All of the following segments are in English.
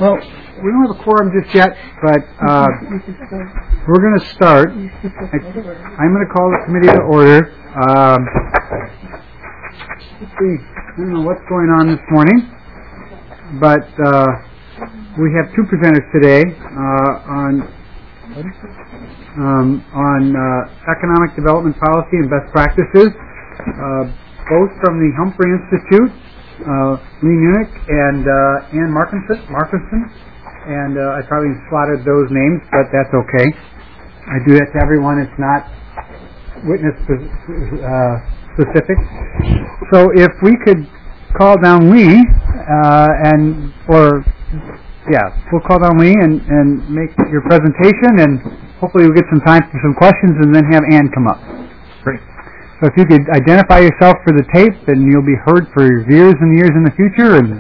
Well, we don't have a quorum just yet, but we're going to start. I'm going to call the committee to order. Let's see. I don't know what's going on this morning, but we have two presenters today on economic development policy and best practices, both from the Humphrey Institute. Lee Munich and Ann Markinson, and I probably slaughtered those names, but that's okay. I do that to everyone. It's not witness specific. So if we could call down Lee, we'll call down Lee and make your presentation, and hopefully we'll get some time for some questions, and then have Ann come up. Great. So if you could identify yourself for the tape, then you'll be heard for years and years in the future. And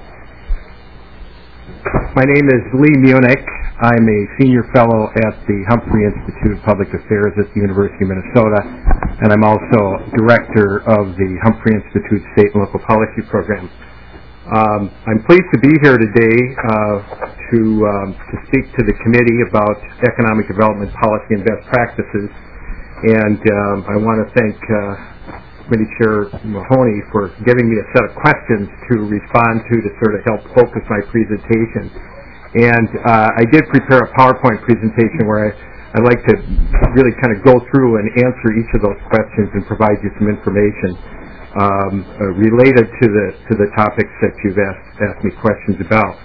my name is Lee Munich. I'm a senior fellow at the Humphrey Institute of Public Affairs at the University of Minnesota, and I'm also director of the Humphrey Institute State and Local Policy Program. I'm pleased to be here today to speak to the committee about economic development policy and best practices. And I want to thank Committee Chair Mahoney for giving me a set of questions to respond to sort of help focus my presentation. And I did prepare a PowerPoint presentation where I'd like to really kind of go through and answer each of those questions and provide you some information related to the topics that you've asked me questions about.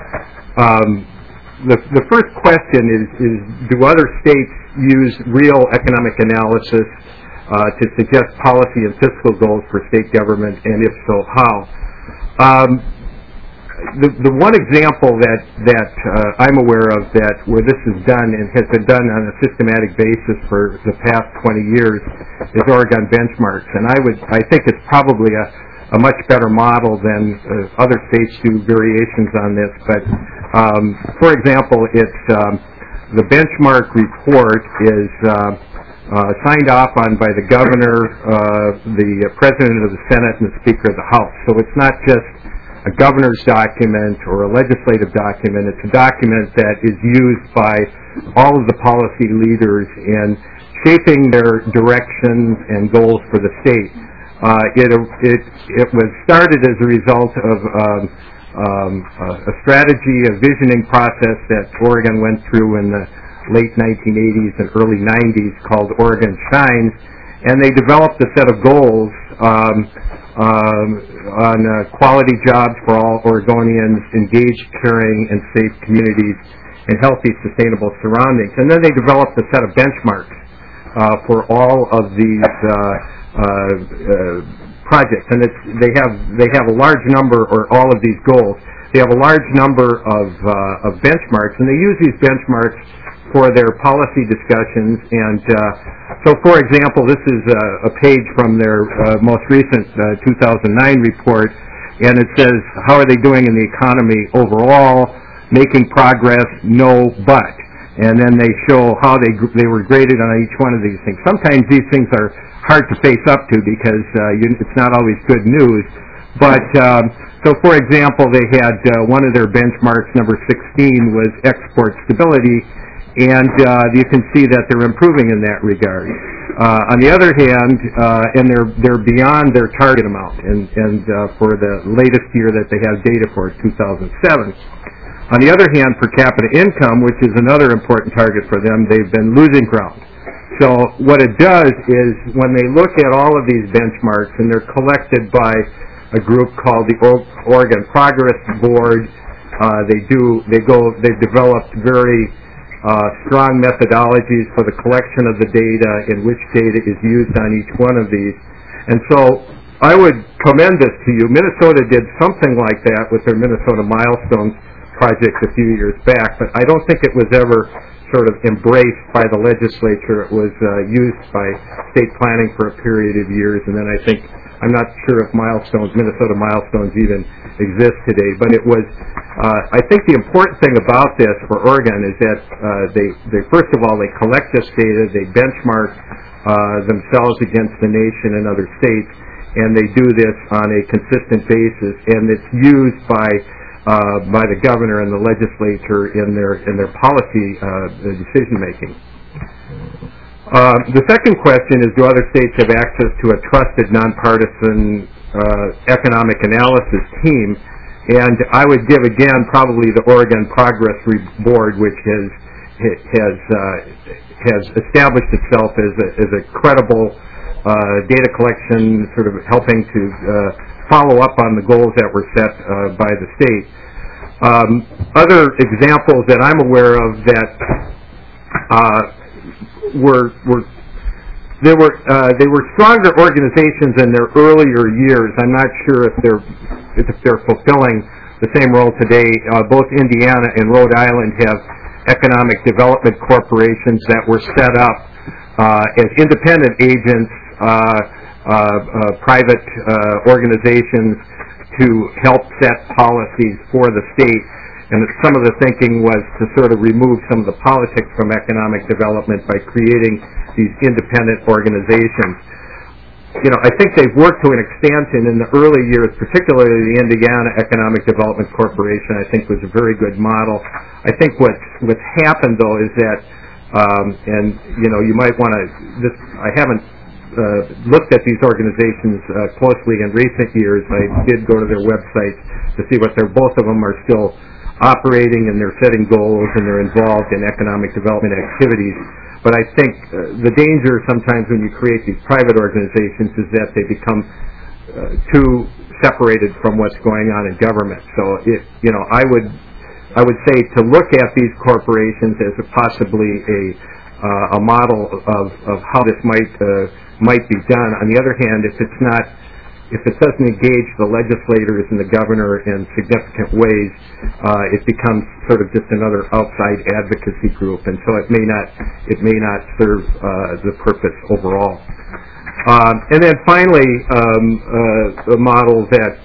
The first question is do other states use real economic analysis to suggest policy and fiscal goals for state government, and if so, how? The one example that I'm aware of where this is done and has been done on a systematic basis for the past 20 years is Oregon benchmarks, and I think it's probably a much better model than other states do variations on this. But for example, it's the benchmark report is signed off on by the governor, the president of the Senate, and the Speaker of the House. So it's not just a governor's document or a legislative document. It's a document that is used by all of the policy leaders in shaping their directions and goals for the state. It was started as a result of a strategy, a visioning process that Oregon went through in the late 1980s and early 90s called Oregon Shines, and they developed a set of goals on quality jobs for all Oregonians, engaged, caring, and safe communities, and healthy, sustainable surroundings. And then they developed a set of benchmarks for all of these projects, and they have a large number, or all of these goals. They have a large number of benchmarks, and they use these benchmarks for their policy discussions. And so, for example, this is a page from their most recent 2009 report, and it says, how are they doing in the economy overall? Making progress, no, but. And then they show how they were graded on each one of these things. Sometimes these things are hard to face up to because it's not always good news. But so, for example, they had one of their benchmarks, number 16, was export stability, and you can see that they're improving in that regard. On the other hand, and they're beyond their target amount, and for the latest year that they have data for, 2007. On the other hand, per capita income, which is another important target for them, they've been losing ground. So what it does is when they look at all of these benchmarks, and they're collected by a group called the Oregon Progress Board, they've developed very strong methodologies for the collection of the data and which data is used on each one of these. And so I would commend this to you. Minnesota did something like that with their Minnesota Milestones project a few years back, but I don't think it was ever sort of embraced by the legislature. It was used by state planning for a period of years, and then I'm not sure if Minnesota Milestones even exist today, but it was, I think the important thing about this for Oregon is that they first of all, they collect this data, they benchmark themselves against the nation and other states, and they do this on a consistent basis, and it's used by by the governor and the legislature in their policy decision making. The second question is, do other states have access to a trusted, nonpartisan economic analysis team? And I would give again probably the Oregon Progress Board, which has established itself as a credible data collection, sort of helping to follow up on the goals that were set by the state. Other examples that I'm aware of that they were stronger organizations in their earlier years. I'm not sure if they're fulfilling the same role today. Both Indiana and Rhode Island have economic development corporations that were set up as independent agents, private organizations to help set policies for the state. And some of the thinking was to sort of remove some of the politics from economic development by creating these independent organizations. You know, I think they've worked to an extent, and in the early years, particularly the Indiana Economic Development Corporation, I think was a very good model. I think what's happened, though, is that, and, you know, you might want to, I haven't looked at these organizations closely in recent years. I did go to their websites to see what both of them are still operating, and they're setting goals, and they're involved in economic development activities. But I think the danger sometimes when you create these private organizations is that they become too separated from what's going on in government. So, I would say to look at these corporations as possibly a model of how this might be done. On the other hand, if it doesn't engage the legislators and the governor in significant ways, it becomes sort of just another outside advocacy group, and so it may not serve the purpose overall. And then finally, a model that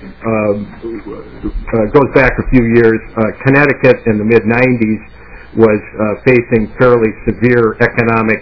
goes back a few years. Connecticut in the mid-'90s was facing fairly severe economic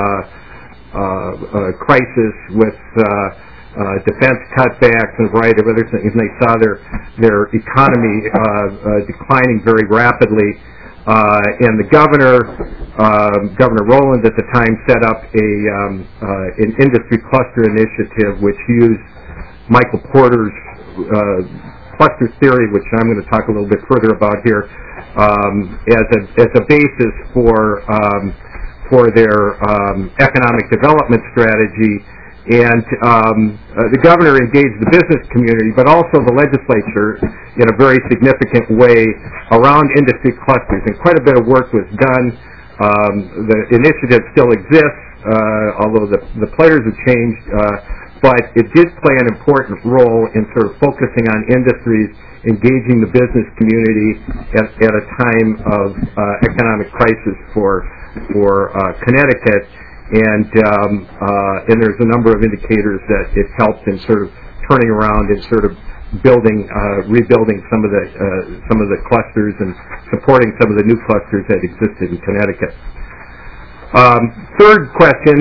crisis with defense cutbacks and a variety of other things, and they saw their economy declining very rapidly. And the Governor Rowland at the time, set up an industry cluster initiative which used Michael Porter's cluster theory, which I'm going to talk a little bit further about here, as a basis for their economic development strategy. And the governor engaged the business community, but also the legislature in a very significant way around industry clusters. And quite a bit of work was done. The initiative still exists, although the players have changed. But it did play an important role in sort of focusing on industries, engaging the business community at a time of economic crisis for Connecticut. And there's a number of indicators that it helped in sort of turning around and sort of rebuilding some of the clusters and supporting some of the new clusters that existed in Connecticut. Third question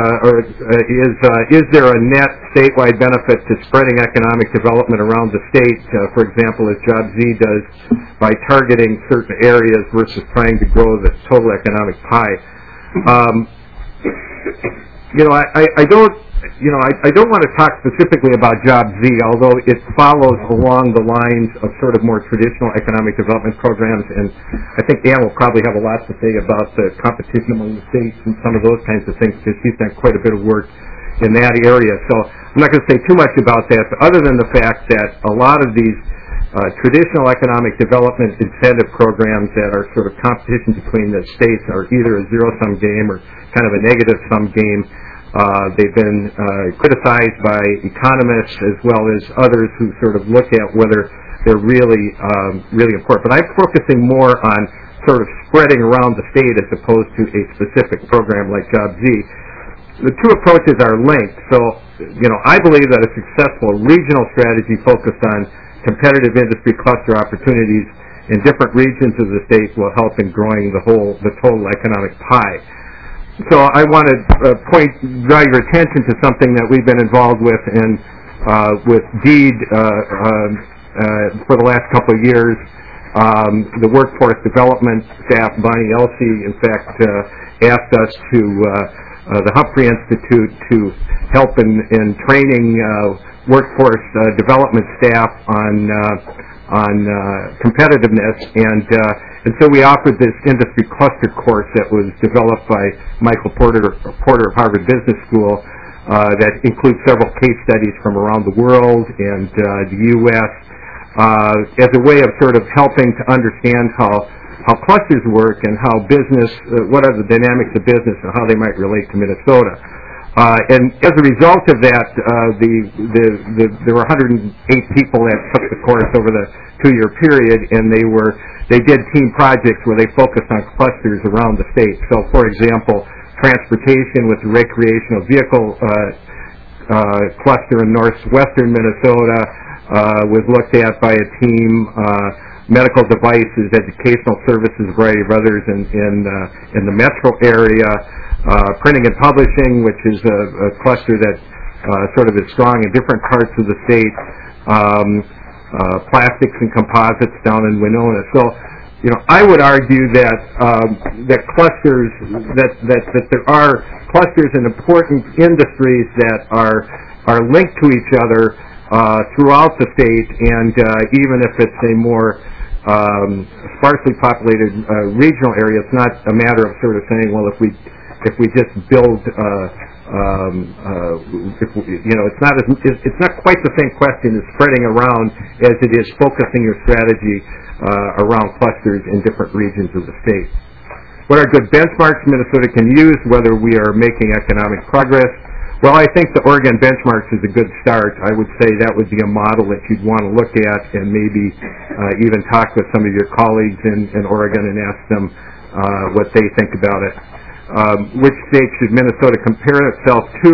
is there a net statewide benefit to spreading economic development around the state, for example, as Job Z does by targeting certain areas versus trying to grow the total economic pie? I don't want to talk specifically about Job Z, although it follows along the lines of sort of more traditional economic development programs, and I think Ann will probably have a lot to say about the competition among the states and some of those kinds of things, because she's done quite a bit of work in that area. So I'm not going to say too much about that, but other than the fact that a lot of these traditional economic development incentive programs that are sort of competition between the states are either a zero-sum game or kind of a negative-sum game. They've been criticized by economists as well as others who sort of look at whether they're really important. But I'm focusing more on sort of spreading around the state as opposed to a specific program like Job Z. The two approaches are linked. So, I believe that a successful regional strategy focused on competitive industry cluster opportunities in different regions of the state will help in growing the total economic pie. So I want to draw your attention to something that we've been involved with with DEED for the last couple of years. The workforce development staff, Bonnie Elsey, in fact, asked us to, the Humphrey Institute, to help in training workforce development staff on competitiveness, and so we offered this industry cluster course that was developed by Michael Porter of Harvard Business School that includes several case studies from around the world and the U.S. As a way of sort of helping to understand how clusters work and how business, what are the dynamics of business and how they might relate to Minnesota. And as a result of that, there were 108 people that took the course over the 2-year period, and they did team projects where they focused on clusters around the state. So, for example, transportation with the recreational vehicle cluster in northwestern Minnesota was looked at by a team. Medical devices, educational services, a variety of others in the metro area. Printing and publishing, which is a cluster that sort of is strong in different parts of the state. Plastics and composites down in Winona. So, I would argue that that clusters, that there are clusters in important industries that are linked to each other throughout the state, and even if it's a more sparsely populated regional area, it's not a matter of sort of saying, well, if we just build, it's not quite the same question as spreading around as it is focusing your strategy around clusters in different regions of the state. What are good benchmarks Minnesota can use, whether we are making economic progress? Well, I think the Oregon benchmarks is a good start. I would say that would be a model that you'd want to look at and maybe even talk with some of your colleagues in Oregon and ask them what they think about it. Which state should Minnesota compare itself to?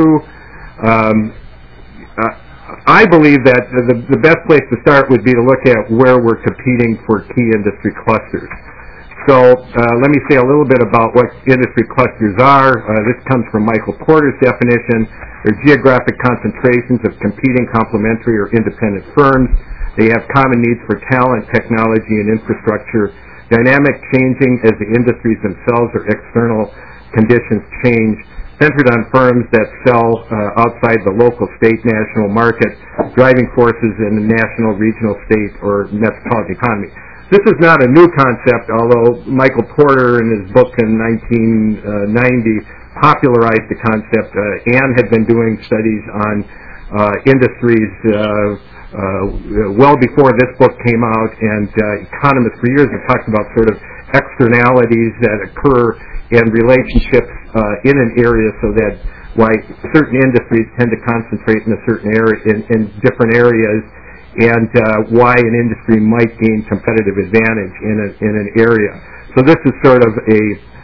I believe that the best place to start would be to look at where we're competing for key industry clusters. So let me say a little bit about what industry clusters are. This comes from Michael Porter's definition. They're geographic concentrations of competing complementary or independent firms. They have common needs for talent, technology, and infrastructure. Dynamic changing as the industries themselves or external conditions change. Centered on firms that sell outside the local, state, national market, driving forces in the national, regional, state, or metropolitan economy. This is not a new concept, although Michael Porter in his book in 1990 popularized the concept. Ann had been doing studies on industries well before this book came out, and economists for years have talked about sort of externalities that occur in relationships in an area, so that why certain industries tend to concentrate in a certain area, in different areas, and why an industry might gain competitive advantage in an area. So this is sort of a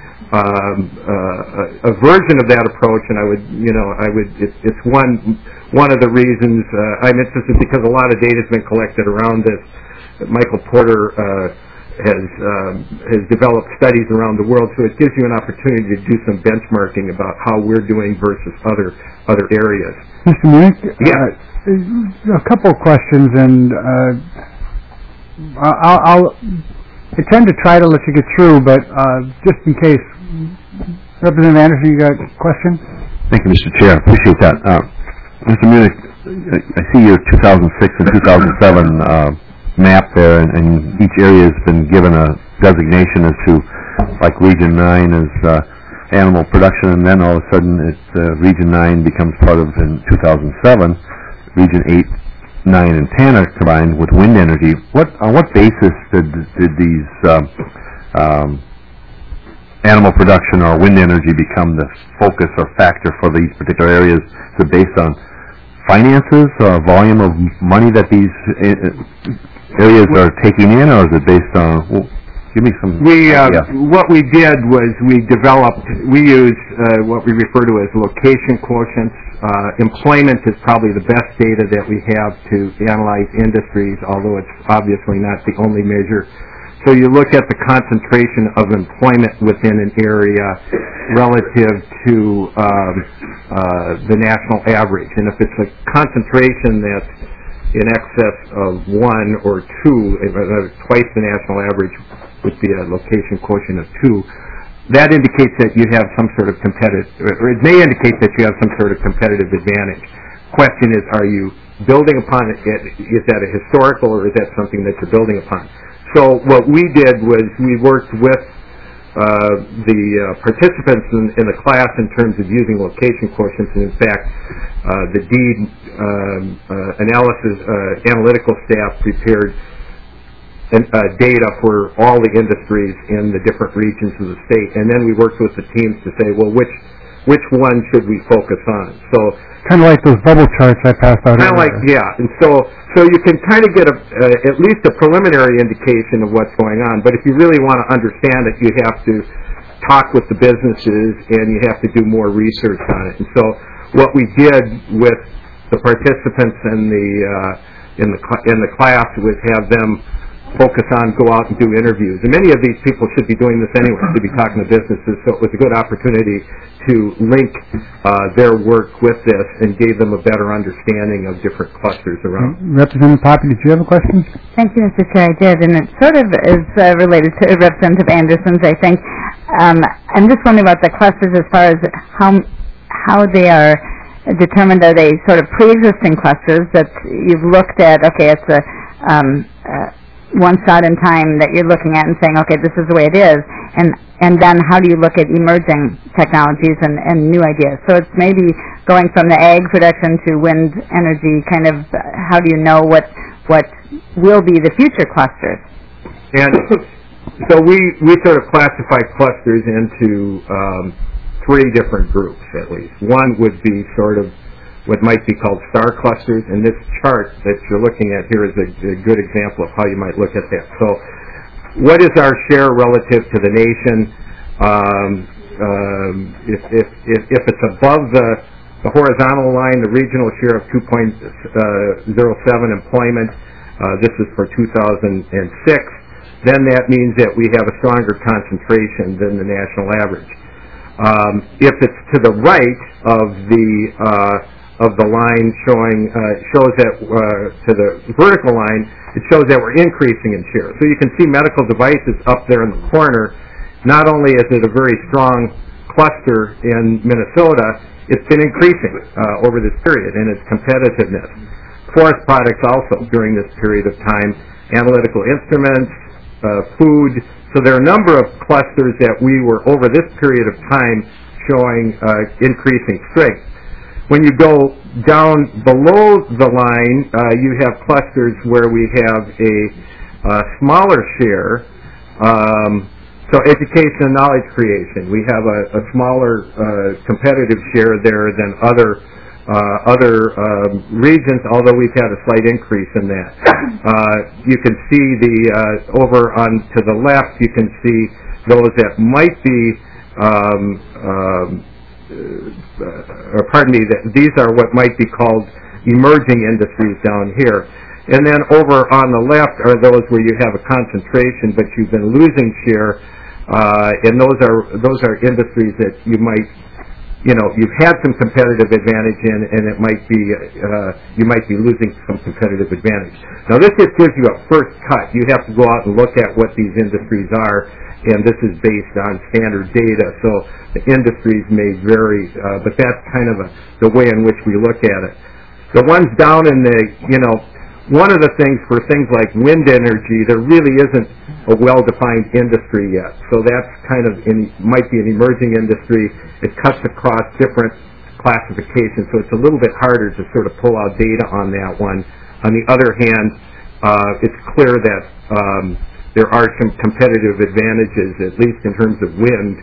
version of that approach, and it's one of the reasons I'm interested, because a lot of data has been collected around this. Michael Porter has developed studies around the world, so it gives you an opportunity to do some benchmarking about how we're doing versus other areas. Mr. Munich? Yeah. A couple of questions, and I tend to try to let you get through, but just in case. Representative Anderson, you got a question? Thank you, Mr. Chair. Appreciate that. Mr. Munich, I see your 2006 and 2007 map there, and each area has been given a designation as to, like Region 9 is animal production, and then all of a sudden Region 9 becomes part of, in 2007, Region 8, 9, and 10 are combined with wind energy. On what basis did these animal production or wind energy become the focus or factor for these particular areas? Is it based on finances, volume of money that these areas are taking in, or is it based on? Well, give me some. What we did was we used what we refer to as location quotients. Employment is probably the best data that we have to analyze industries, although it's obviously not the only measure. So you look at the concentration of employment within an area relative to the national average. And if it's a concentration that's in excess of 1 or 2, twice the national average would be a location quotient of 2. That indicates that you have some sort of competitive, or it may indicate that you have some sort of competitive advantage. Question is, are you building upon it? Is that a historical, or is that something that you're building upon? So what we did was we worked with the participants in the class in terms of using location quotients, and in fact, the DEED analytical staff prepared data for all the industries in the different regions of the state, and then we worked with the teams to say, well, which one should we focus on? So kind of like those bubble charts I passed out. Kind of like, yeah, and so you can kind of get at least a preliminary indication of what's going on. But if you really want to understand it, you have to talk with the businesses and you have to do more research on it. And so what we did with the participants in the class was have them focus on, go out and do interviews. And many of these people should be doing this anyway, should be talking to businesses, so it was a good opportunity to link their work with this and gave them a better understanding of different clusters around. Representative Poppy, did you have a question? Thank you, Mr. Chair. I did, and it sort of is related to Representative Anderson's, I think. I'm just wondering about the clusters as far as how they are determined. Are they sort of pre-existing clusters that you've looked at, okay, it's a one shot in time that you're looking at and saying, okay, this is the way it is, and then how do you look at emerging technologies and new ideas? So it's maybe going from the ag production to wind energy, kind of how do you know what will be the future clusters? And so we sort of classify clusters into 3 different groups, at least. One would be sort of what might be called star clusters, and this chart that you're looking at here is a good example of how you might look at that. So what is our share relative to the nation? If it's above the horizontal line, the regional share of 2.07 employment, this is for 2006, then that means that we have a stronger concentration than the national average. If it's to the right of the line shows that to the vertical line, it shows that we're increasing in share. So you can see medical devices up there in the corner. Not only is it a very strong cluster in Minnesota, it's been increasing over this period in its competitiveness. Forest products also during this period of time, analytical instruments, food. So there are a number of clusters that we were over this period of time showing increasing strength. When you go down below the line, you have clusters where we have a smaller share. So education and knowledge creation, we have a smaller competitive share there than other regions, although we've had a slight increase in that. You can see over on to the left, you can see those that might be these are what might be called emerging industries down here. And then over on the left are those where you have a concentration, but you've been losing share, and those are industries that you might, you've had some competitive advantage in, and it might be you might be losing some competitive advantage. Now this just gives you a first cut. You have to go out and look at what these industries are, and this is based on standard data, so the industries may vary, but that's kind of the way in which we look at it. The ones down in the, one of the things for things like wind energy, there really isn't a well-defined industry yet, so that's kind of might be an emerging industry. It cuts across different classifications, so it's a little bit harder to sort of pull out data on that one. On the other hand, it's clear that there are some competitive advantages, at least in terms of wind.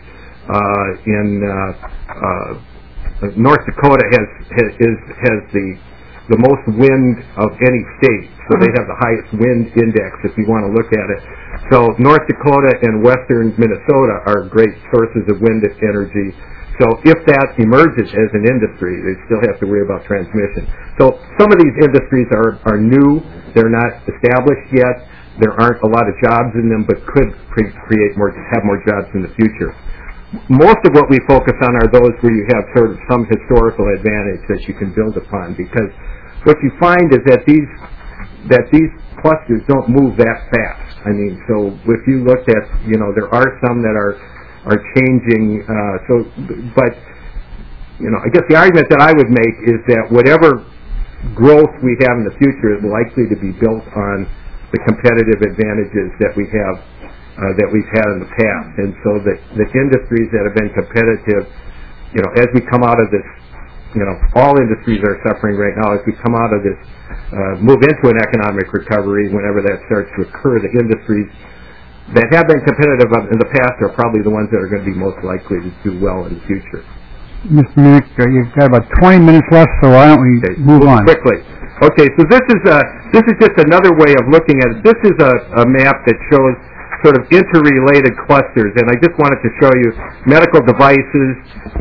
North Dakota has the most wind of any state, so they have the highest wind index if you want to look at it. So North Dakota and western Minnesota are great sources of wind energy. So if that emerges as an industry, they still have to worry about transmission. So some of these industries are new. They're not established yet. There aren't a lot of jobs in them, but could have more jobs in the future. Most of what we focus on are those where you have sort of some historical advantage that you can build upon, because what you find is that these that these clusters don't move that fast. I mean, so if you looked at, there are some that are changing. But I guess the argument that I would make is that whatever growth we have in the future is likely to be built on the competitive advantages that we have, that we've had in the past. And so the industries that have been competitive, as we come out of this, all industries are suffering right now. As we come out of this, move into an economic recovery, whenever that starts to occur, the industries that have been competitive in the past are probably the ones that are going to be most likely to do well in the future. Mr. Munich, you've got about 20 minutes left, so why don't we move on? Quickly. Okay, so this is just another way of looking at it. This is a map that shows sort of interrelated clusters, and I just wanted to show you medical devices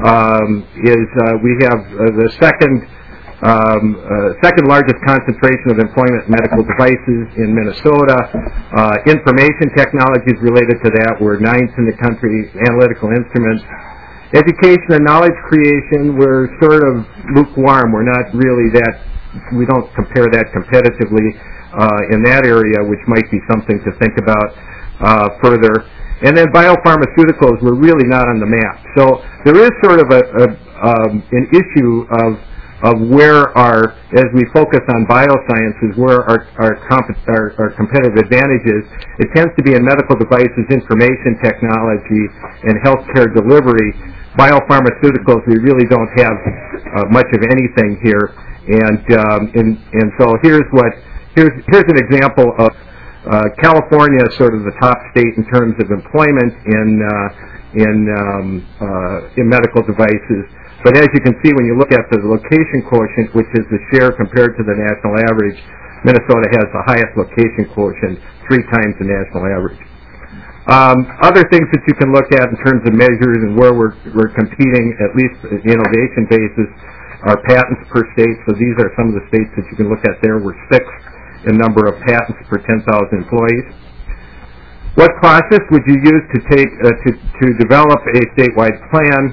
we have the second largest concentration of employment in medical devices in Minnesota. Information technologies related to that, we're ninth in the country. Analytical instruments. Education and knowledge creation, we're sort of lukewarm. We're not really we don't compare that competitively in that area, which might be something to think about further. And then biopharmaceuticals, we're really not on the map. So there is sort of an issue of where as we focus on biosciences, where our competitive advantage is. It tends to be in medical devices, information technology, and healthcare delivery. Biopharmaceuticals, we really don't have much of anything here. And so here's an example of California is sort of the top state in terms of employment in medical devices. But as you can see, when you look at the location quotient, which is the share compared to the national average, Minnesota has the highest location quotient, 3 times the national average. Other things that you can look at in terms of measures and where we're competing, at least at the innovation basis, are patents per state. So these are some of the states that you can look at there. We're 6th in number of patents per 10,000 employees. What process would you use to develop a statewide plan?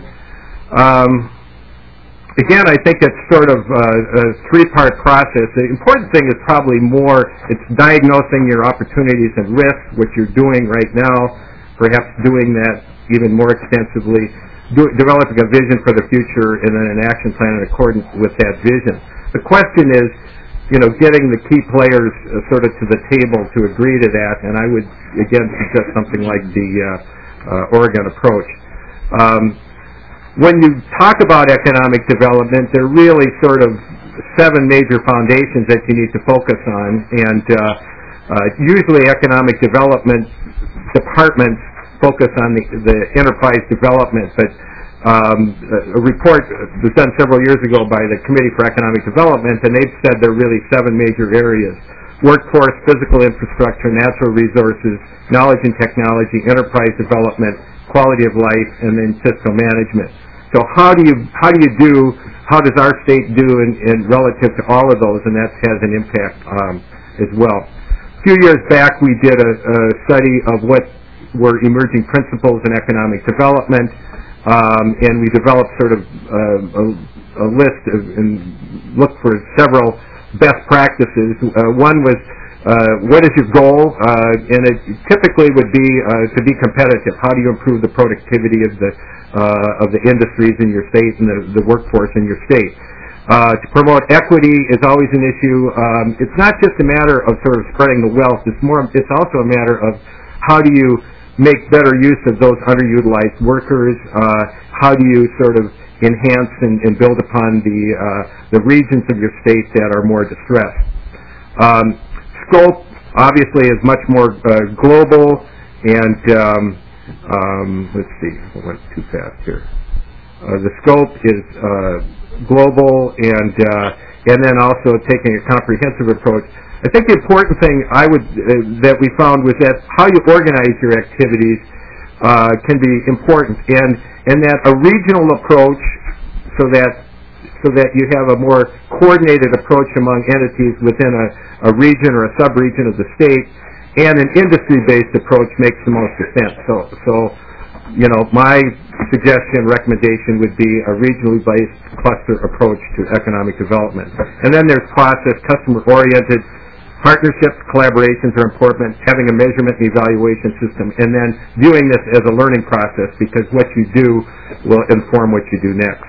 Again, I think it's sort of a 3-part process. The important thing is probably it's diagnosing your opportunities and risks, what you're doing right now, perhaps doing that even more extensively, developing a vision for the future, and then an action plan in accordance with that vision. The question is, getting the key players sort of to the table to agree to that, and I would, again, suggest something like the Oregon approach. When you talk about economic development, there are really sort of 7 major foundations that you need to focus on, and usually economic development departments focus on the enterprise development, but a report was done several years ago by the Committee for Economic Development, and they've said there are really 7 major areas: workforce, physical infrastructure, natural resources, knowledge and technology, enterprise development, quality of life, and then fiscal management. So how does our state do in relative to all of those, and that has an impact as well. A few years back, we did a study of what were emerging principles in economic development, and we developed sort of a list and looked for several best practices. One was, what is your goal? And it typically would be to be competitive. How do you improve the productivity of the industries in your state and the workforce in your state? To promote equity is always an issue. It's not just a matter of sort of spreading the wealth. It's also a matter of how do you make better use of those underutilized workers? How do you sort of enhance and build upon the regions of your state that are more distressed? Scope obviously is much more global, and let's see, I went too fast here. The scope is global, and then also taking a comprehensive approach. I think the important thing that we found was that how you organize your activities can be important, and that a regional approach, so that you have a more coordinated approach among entities within a region or a sub-region of the state, and an industry-based approach makes the most sense. So my recommendation would be a regionally based cluster approach to economic development. And then there's process, customer-oriented. Partnerships, collaborations are important, having a measurement and evaluation system, and then viewing this as a learning process because what you do will inform what you do next.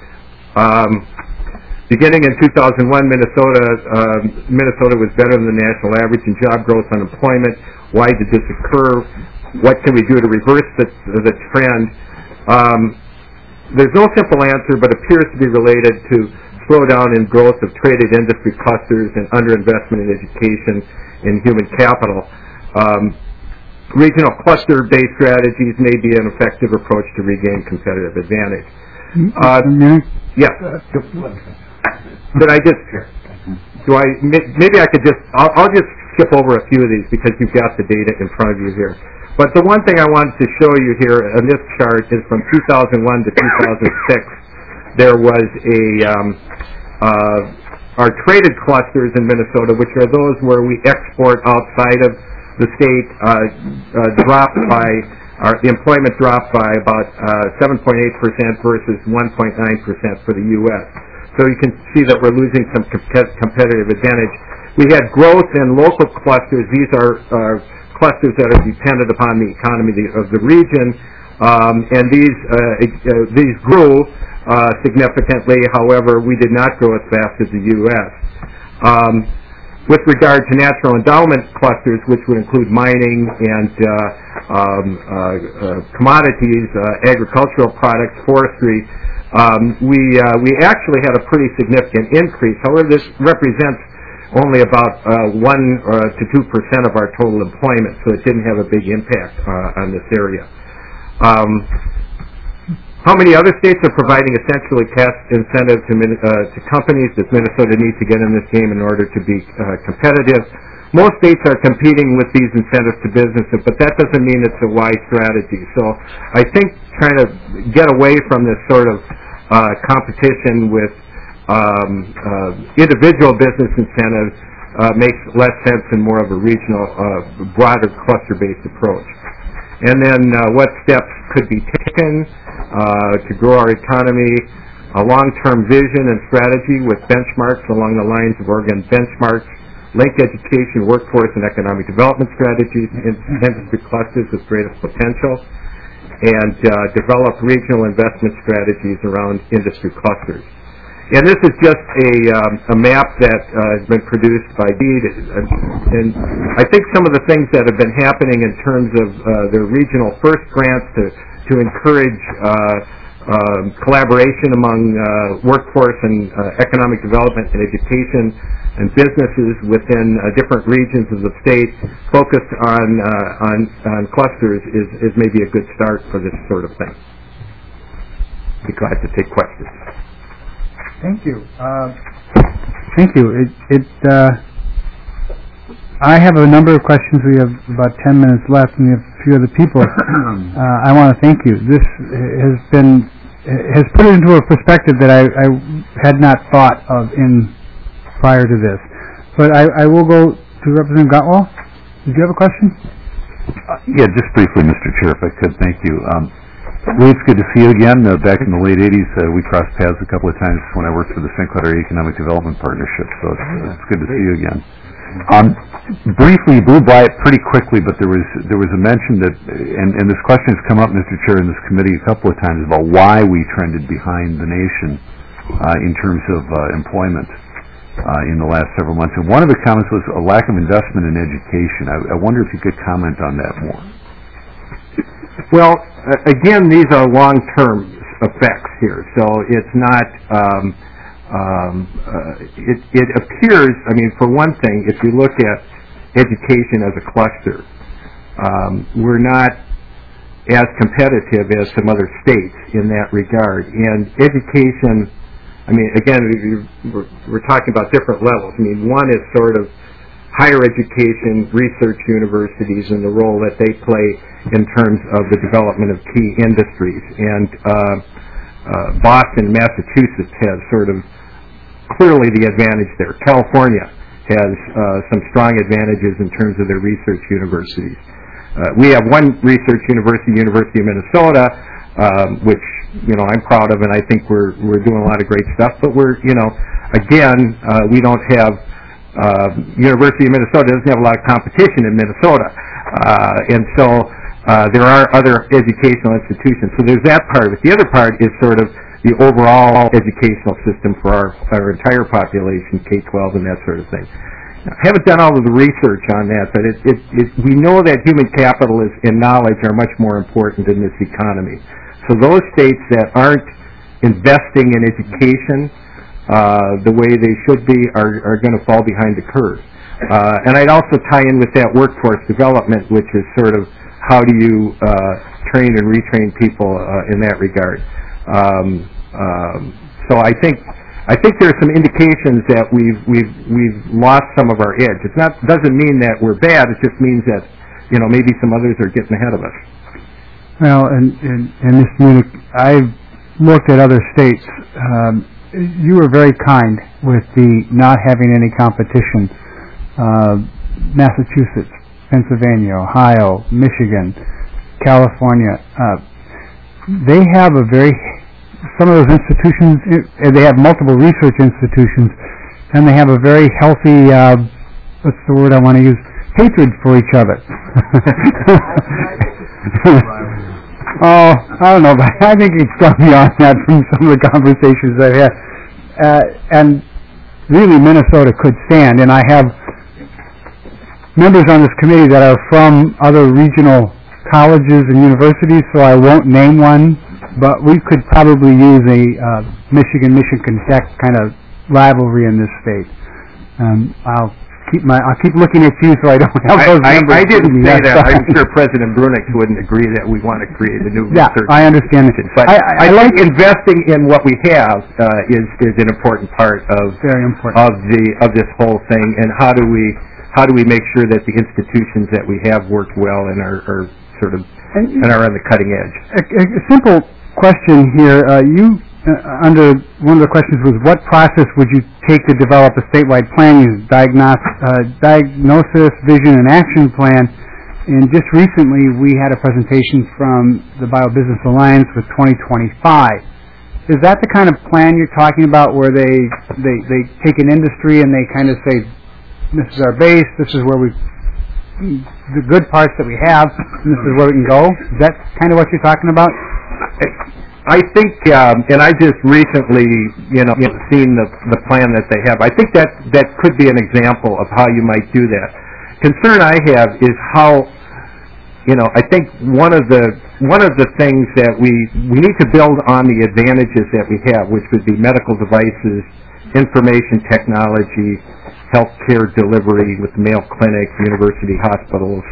Beginning in 2001, Minnesota was better than the national average in job growth, unemployment. Why did this occur? What can we do to reverse the trend? There's no simple answer, but appears to be related to slowdown in growth of traded industry clusters and underinvestment in education and human capital. Regional cluster-based strategies may be an effective approach to regain competitive advantage. Yes. Could I just? Maybe I could just. I'll just skip over a few of these because you've got the data in front of you here. But the one thing I wanted to show you here on this chart is from 2001 to 2006. There was our traded clusters in Minnesota, which are those where we export outside of the state, dropped by, the employment dropped by about 7.8% versus 1.9% for the U.S. So you can see that we're losing some competitive advantage. We had growth in local clusters. These are clusters that are dependent upon the economy of the region, and these grew significantly. However, we did not grow as fast as the U.S. With regard to natural endowment clusters, which would include mining and commodities, agricultural products, forestry, we actually had a pretty significant increase. However, this represents only about 1 to 2% of our total employment, so it didn't have a big impact on this area. How many other states are providing essentially cash incentives to companies? Does Minnesota need to get in this game in order to be competitive? Most states are competing with these incentives to businesses, but that doesn't mean it's a wise strategy. So I think trying to get away from this sort of competition with individual business incentives makes less sense and more of a regional, broader cluster-based approach. And then what steps could be taken to grow our economy, a long-term vision and strategy with benchmarks along the lines of Oregon benchmarks, link education, workforce, and economic development strategies in industry clusters with greatest potential, and develop regional investment strategies around industry clusters. And this is just a map that has been produced by DEED, and I think some of the things that have been happening in terms of their regional first grants to encourage collaboration among workforce and economic development and education and businesses within different regions of the state focused on clusters is maybe a good start for this sort of thing. Be glad to take questions. Thank you. Thank you. I have a number of questions. We have about 10 minutes left, and we have a few other people. I want to thank you. This has put it into a perspective that I had not thought of prior to this. But I will go to Representative Gottwald. Did you have a question? Yeah, just briefly, Mr. Chair, if I could. Thank you. Lee, it's good to see you again. Back in the late 80s, we crossed paths a couple of times when I worked for the St. Clair Economic Development Partnership, so it's good to see you again. Briefly, you blew by it pretty quickly, but there was a mention that, and this question has come up, Mr. Chair, in this committee a couple of times about why we trended behind the nation in terms of employment in the last several months. And one of the comments was a lack of investment in education. I wonder if you could comment on that more. Well, again, these are long-term effects here, so it's not. It appears. I mean, for one thing, if you look at education as a cluster, we're not as competitive as some other states in that regard. And education, I mean, again, we're talking about different levels. I mean, one is sort of higher education, research universities, and the role that they play in terms of the development of key industries. And Boston, Massachusetts has sort of clearly the advantage there. California has some strong advantages in terms of their research universities. We have one research university, University of Minnesota, which I'm proud of, and I think we're doing a lot of great stuff. But we're again we don't have University of Minnesota doesn't have a lot of competition in Minnesota, and so there are other educational institutions. So there's that part of it. The other part is sort of the overall educational system for our entire population, K-12 and that sort of thing. I haven't done all of the research on that, but we know that human capital and knowledge are much more important in this economy. So those states that aren't investing in education the way they should be are going to fall behind the curve. And I'd also tie in with that workforce development, which is sort of how do you train and retrain people in that regard. So I think there's some indications that we've lost some of our edge. Doesn't mean that we're bad. It just means that maybe some others are getting ahead of us. Well, and Mr. Munich, I've looked at other states. You were very kind with the not having any competition. Massachusetts, Pennsylvania, Ohio, Michigan, California. They have some of those institutions, they have multiple research institutions, and they have a very healthy, what's the word I want to use, hatred for each other. Oh, I don't know, but I think it's gone beyond that from some of the conversations I've had. And really Minnesota could stand, and I have members on this committee that are from other regional colleges and universities, so I won't name one, but we could probably use a Michigan Tech kind of rivalry in this state. I'll keep looking at you so I don't have those numbers. I didn't say that. I'm sure President Brunick wouldn't agree that we want to create a new research. I understand that. But I like investing in what we have is an important part of this whole thing. And how do we make sure that the institutions that we have work well and are sort of and are on the cutting edge? A simple question here. Under one of the questions was, what process would you take to develop a statewide plan? Use diagnosis, vision, and action plan. And just recently, we had a presentation from the BioBusiness Alliance with 2025. Is that the kind of plan you're talking about, where they take an industry and they kind of say, this is our base, this is where the good parts that we have, and this is where we can go? Is that kind of what you're talking about? I think, and I just recently, seen the plan that they have. I think that could be an example of how you might do that. Concern I have is how, I think one of the things that we need to build on the advantages that we have, which would be medical devices, information technology, healthcare delivery with Mayo Clinic, university hospitals.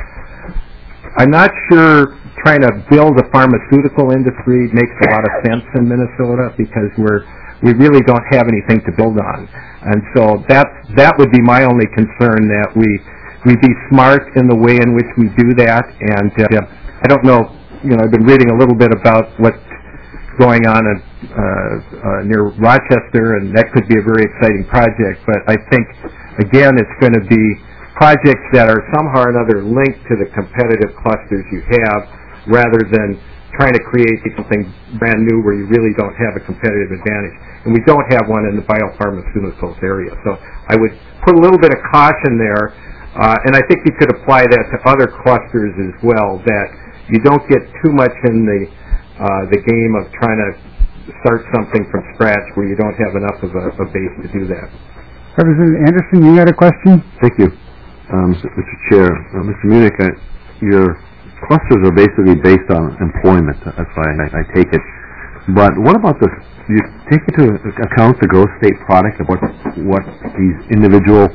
I'm not sure trying to build a pharmaceutical industry makes a lot of sense in Minnesota, because we really don't have anything to build on. And so that would be my only concern, that we be smart in the way in which we do that. And I don't know, I've been reading a little bit about what's going on near Rochester, and that could be a very exciting project. But I think, again, it's going to be projects that are somehow or another linked to the competitive clusters you have, rather than trying to create something brand new where you really don't have a competitive advantage. And we don't have one in the biopharmaceuticals area. So I would put a little bit of caution there, and I think you could apply that to other clusters as well, that you don't get too much in the game of trying to start something from scratch where you don't have enough of a base to do that. Representative Anderson, you had a question? Thank you, Mr. Chair. Mr. Munich, your clusters are basically based on employment. That's why I take it. But what about this? Do you take into account the gross state product of what these individual,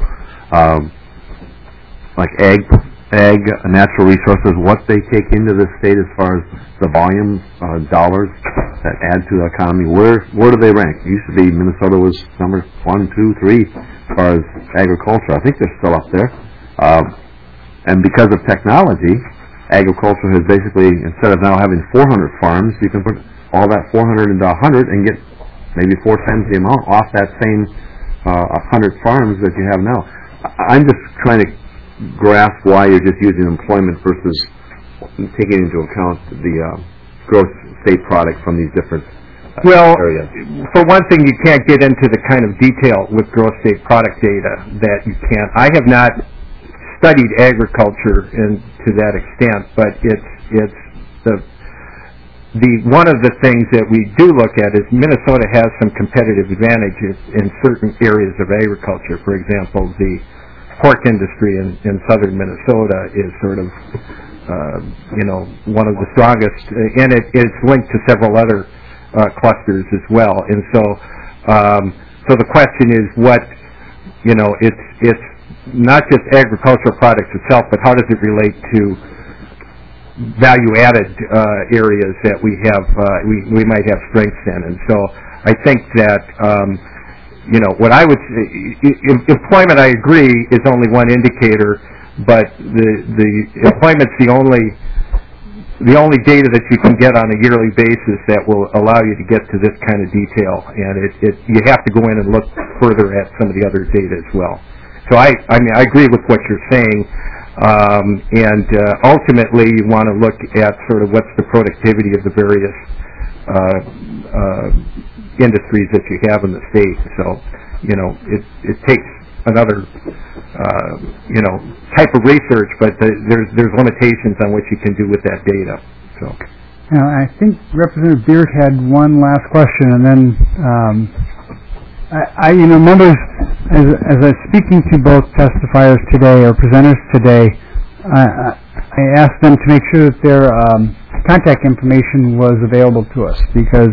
like ag, natural resources, what they take into the state as far as the volume, dollars that add to the economy? Where do they rank? It used to be Minnesota was number 1, 2, 3 as far as agriculture. I think they're still up there. And because of technology, agriculture has basically, instead of now having 400 farms, you can put all that 400 into 100 and get maybe 4 times the amount off that same 100 farms that you have now. I'm just trying to grasp why you're just using employment versus taking into account the gross state product from these different Well, areas? for one thing, you can't get into the kind of detail with gross state product data that you can. I have not studied agriculture to that extent, but it's the one of the things that we do look at is Minnesota has some competitive advantages in certain areas of agriculture. For example, the pork industry in southern Minnesota is sort of one of the strongest, and it's linked to several other clusters as well. And so the question is it's not just agricultural products itself, but how does it relate to value-added areas that we have, we might have strengths in. And so I think that, what I would say, employment, I agree, is only one indicator, but the employment's the only data that you can get on a yearly basis that will allow you to get to this kind of detail, and you have to go in and look further at some of the other data as well. So I agree with what you're saying, and ultimately you want to look at sort of what's the productivity of the various industries that you have in the state. So, it takes another type of research, but there's limitations on what you can do with that data. So, I think Representative Beard had one last question, and then members, as I was speaking to both testifiers today or presenters today, I asked them to make sure that their contact information was available to us, because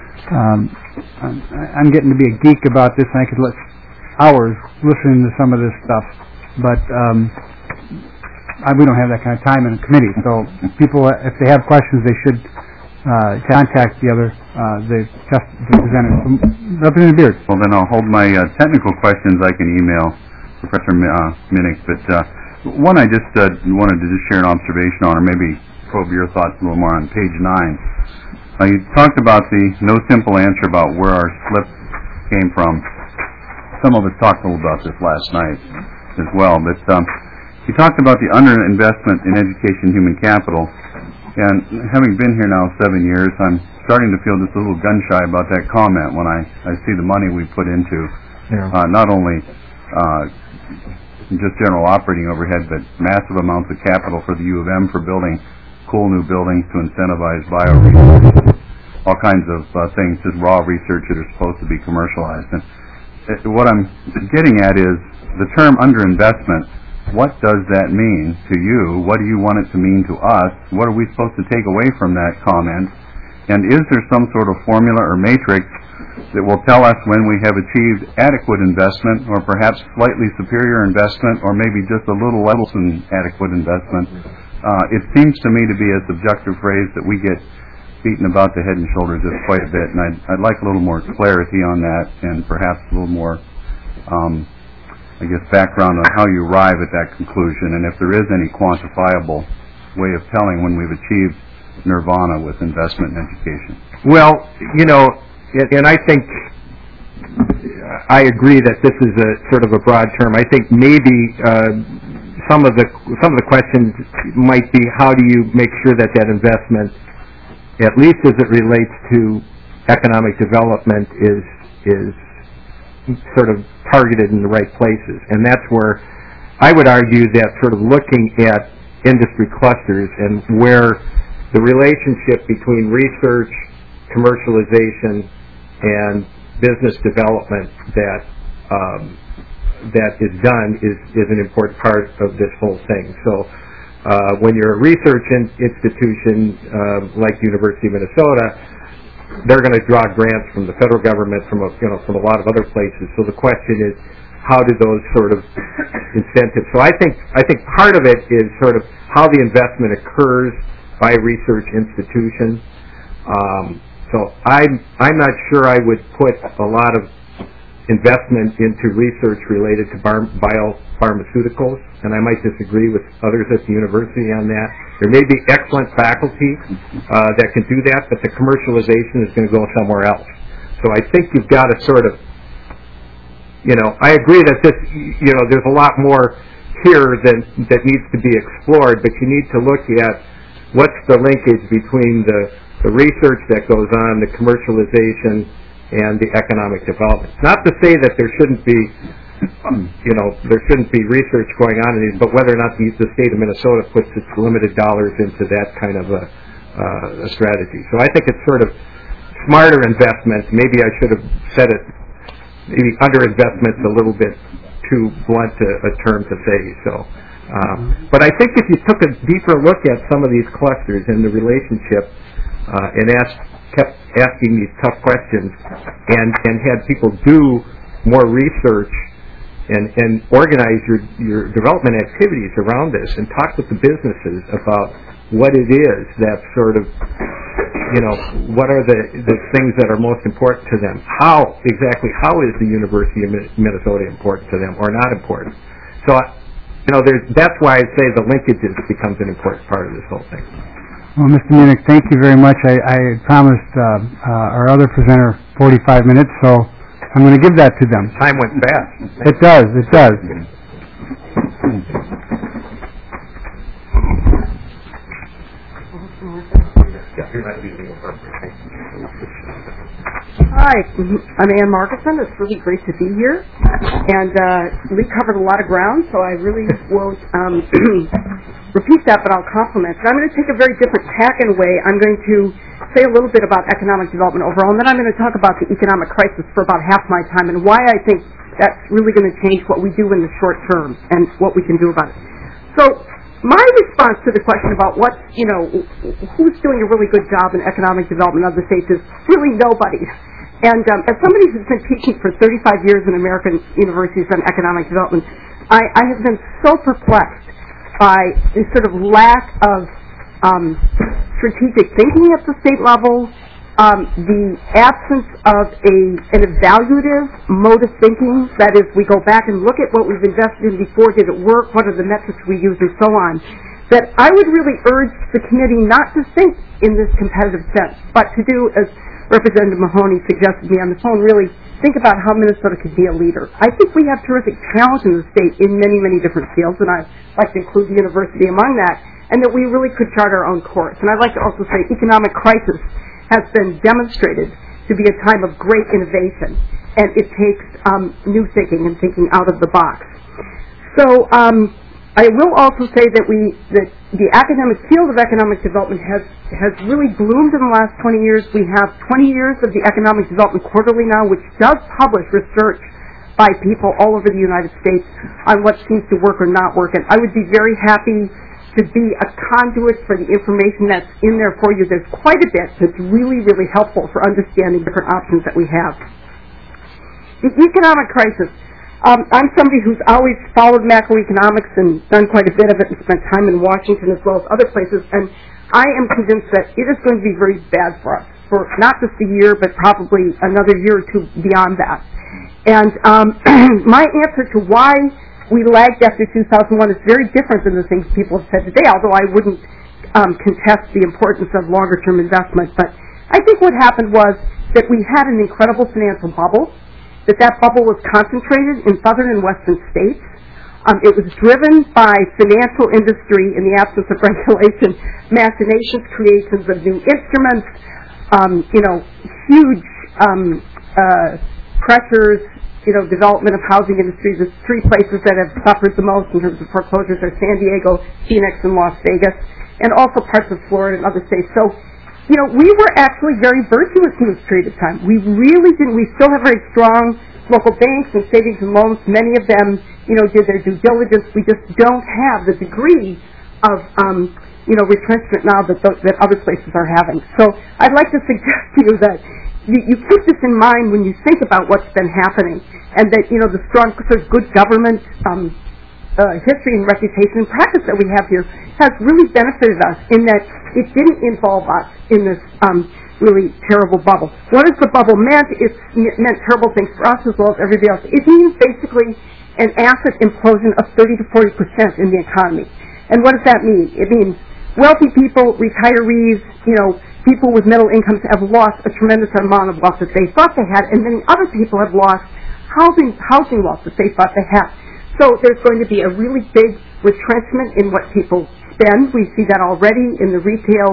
I'm getting to be a geek about this, and I could let hours listening to some of this stuff, but we don't have that kind of time in a committee. So people, if they have questions, they should contact the presenters. Representative Beard. Well, then I'll hold my technical questions. I can email Professor Minnick, but one I just wanted to just share an observation on, or maybe probe your thoughts a little more on page 9. You talked about the no simple answer about where our slip came from. Some of us talked a little about this last night as well, but you talked about the underinvestment in education and human capital, and having been here now 7 years, I'm starting to feel just a little gun-shy about that comment when I see the money we put into not only just general operating overhead, but massive amounts of capital for the U of M for building cool new buildings to incentivize bio-research, all kinds of things, just raw research that are supposed to be commercialized. And what I'm getting at is the term underinvestment. What does that mean to you? What do you want it to mean to us? What are we supposed to take away from that comment? And is there some sort of formula or matrix that will tell us when we have achieved adequate investment, or perhaps slightly superior investment, or maybe just a little less than adequate investment? It seems to me to be a subjective phrase that we get beaten about the head and shoulders with quite a bit, and I'd like a little more clarity on that, and perhaps a little more, background on how you arrive at that conclusion, and if there is any quantifiable way of telling when we've achieved nirvana with investment in education. Well, and I think I agree that this is a sort of a broad term. I think maybe some of the questions might be, how do you make sure that investment, at least as it relates to economic development, is sort of targeted in the right places. And that's where I would argue that sort of looking at industry clusters and where the relationship between research, commercialization, and business development that is done is an important part of this whole thing. So when you're a research institution like the University of Minnesota, they're going to draw grants from the federal government, from a lot of other places. So the question is, how do those sort of incentives? So I think part of it is sort of how the investment occurs by research institutions. So I'm not sure I would put a lot of investment into research related to biopharmaceuticals, and I might disagree with others at the university on that. There may be excellent faculty that can do that, but the commercialization is going to go somewhere else. So I think you've got to sort of, I agree that this, there's a lot more here that needs to be explored, but you need to look at what's the linkage between the the research that goes on, the commercialization, and the economic development. Not to say that there shouldn't be, there shouldn't be research going on in these, but whether or not the state of Minnesota puts its limited dollars into that kind of a strategy. So I think it's sort of smarter investment. Maybe I should have said it, maybe underinvestment's a little bit too blunt a term to say. So, but I think if you took a deeper look at some of these clusters and the relationship, and kept asking these tough questions, and had people do more research and organize your development activities around this, and talk with the businesses about what it is that sort of, what are the things that are most important to them? How is the University of Minnesota important to them or not important? So, that's why I say the linkages becomes an important part of this whole thing. Well, Mr. Munich, thank you very much. I promised our other presenter 45 minutes, so I'm going to give that to them. Time went fast. It does. Hi, I'm Ann Markison. It's really great to be here. And we covered a lot of ground, so I really won't repeat that, but I'll compliment. And I'm going to take a very different tack in a way. I'm going to say a little bit about economic development overall, and then I'm going to talk about the economic crisis for about half my time and why I think that's really going to change what we do in the short term and what we can do about it. So my response to the question about who's doing a really good job in economic development of the states is really nobody. And as somebody who's been teaching for 35 years in American universities on economic development, I have been so perplexed by this sort of lack of strategic thinking at the state level, the absence of an evaluative mode of thinking, that is, we go back and look at what we've invested in before, did it work, what are the metrics we use, and so on, that I would really urge the committee not to think in this competitive sense, but to do, as Representative Mahoney suggested me on the phone, really think about how Minnesota could be a leader. I think we have terrific talent in the state in many, many different fields, and I'd like to include the university among that, and that we really could chart our own course. And I'd like to also say economic crisis has been demonstrated to be a time of great innovation, and it takes new thinking and thinking out of the box. So I will also say that the academic field of economic development has really bloomed in the last 20 years. We have 20 years of the Economic Development Quarterly now, which does publish research by people all over the United States on what seems to work or not work. And I would be very happy to be a conduit for the information that's in there for you. There's quite a bit that's really, really helpful for understanding different options that we have. The economic crisis. I'm somebody who's always followed macroeconomics and done quite a bit of it and spent time in Washington as well as other places, and I am convinced that it is going to be very bad for us, for not just a year, but probably another year or two beyond that. And my answer to why we lagged after 2001 is very different than the things people have said today, although I wouldn't contest the importance of longer-term investment. But I think what happened was that we had an incredible financial bubble, that bubble was concentrated in southern and western states. It was driven by financial industry in the absence of regulation, machinations, creations of new instruments, huge pressures, development of housing industries. The three places that have suffered the most in terms of foreclosures are San Diego, Phoenix, and Las Vegas, and also parts of Florida and other states. So, we were actually very virtuous in this period of time. We really didn't. We still have very strong local banks and savings and loans. Many of them, did their due diligence. We just don't have the degree of, retrenchment now that other places are having. So I'd like to suggest to you that you keep this in mind when you think about what's been happening, and that, the strong sort of good government history and reputation and practice that we have here has really benefited us in that it didn't involve us in this really terrible bubble. What has the bubble meant? It meant terrible things for us as well as everybody else. It means basically an asset implosion of 30 to 40% in the economy. And what does that mean? It means wealthy people, retirees, people with middle incomes have lost a tremendous amount of wealth that they thought they had, and many other people have lost housing wealth that they thought they had. So there's going to be a really big retrenchment in what people spend. We see that already in the retail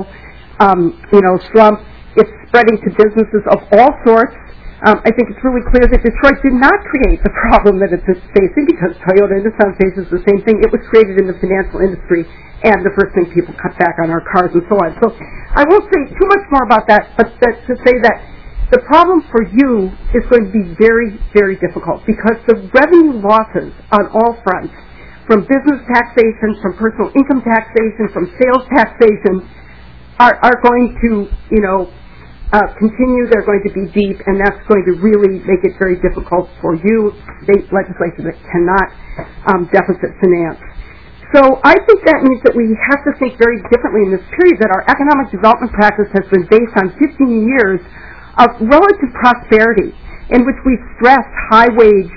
slump. It's spreading to businesses of all sorts. I think it's really clear that Detroit did not create the problem that it's facing, because Toyota and Nissan faces the same thing. It was created in the financial industry, and the first thing people cut back on are cars and so on. So I won't say too much more about that, but to say that the problem for you is going to be very, very difficult, because the revenue losses on all fronts, from business taxation, from personal income taxation, from sales taxation, are going to, continue. They're going to be deep, and that's going to really make it very difficult for you, state legislation that cannot deficit finance. So I think that means that we have to think very differently in this period, that our economic development practice has been based on 15 years of relative prosperity, in which we stressed high wage,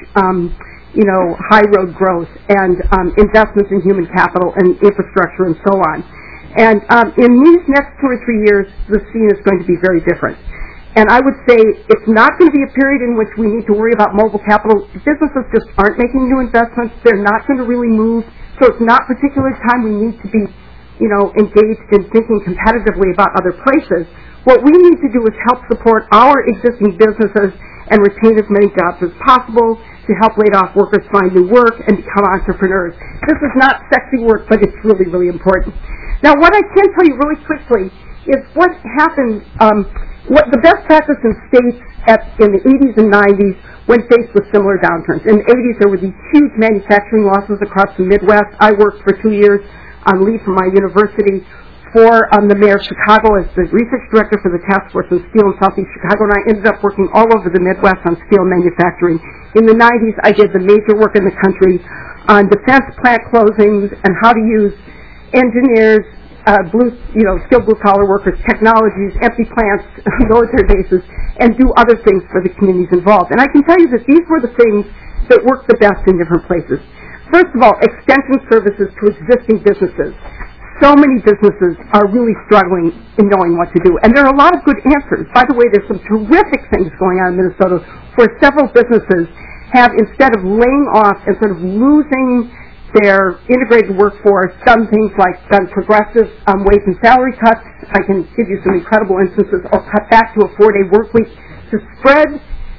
high road growth and investments in human capital and infrastructure and so on. And in these next 2 or 3 years, the scene is going to be very different. And I would say it's not going to be a period in which we need to worry about mobile capital. Businesses just aren't making new investments. They're not going to really move. So it's not a particular time we need to be, engaged in thinking competitively about other places. What we need to do is help support our existing businesses and retain as many jobs as possible, to help laid-off workers find new work and become entrepreneurs. This is not sexy work, but it's really, really important. Now, what I can tell you really quickly is what happened, what the best practice in states in the 80s and 90s when faced with similar downturns. In the 80s, there were these huge manufacturing losses across the Midwest. I worked for 2 years on leave from my university for the mayor of Chicago as the research director for the task force on steel in Southeast Chicago, and I ended up working all over the Midwest on steel manufacturing. In the 90s, I did the major work in the country on defense plant closings and how to use engineers, skilled blue-collar workers, technologies, empty plants, military bases, and do other things for the communities involved. And I can tell you that these were the things that worked the best in different places. First of all, extension services to existing businesses. So many businesses are really struggling in knowing what to do. And there are a lot of good answers. By the way, there's some terrific things going on in Minnesota where several businesses have, instead of laying off and sort of losing their integrated workforce, done things like done progressive wage and salary cuts. I can give you some incredible instances, or cut back to a 4-day work week to spread,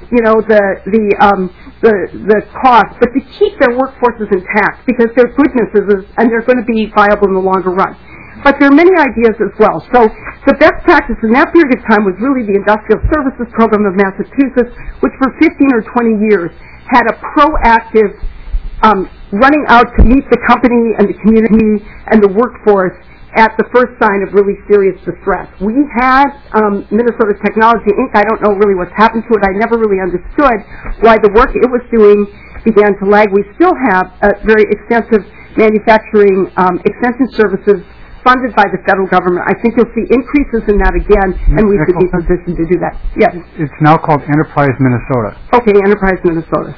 the cost, but to keep their workforces intact, because they're good businesses and they're going to be viable in the longer run. But there are many ideas as well. So the best practice in that period of time was really the Industrial Services Program of Massachusetts, which for 15 or 20 years had a proactive running out to meet the company and the community and the workforce at the first sign of really serious distress. We had Minnesota Technology Inc. I don't know really what's happened to it. I never really understood why the work it was doing began to lag. We still have very extensive manufacturing extension services funded by the federal government. I think you'll see increases in that again, and we should be positioned to do that. Yes. It's now called Enterprise Minnesota. Okay, Enterprise Minnesota.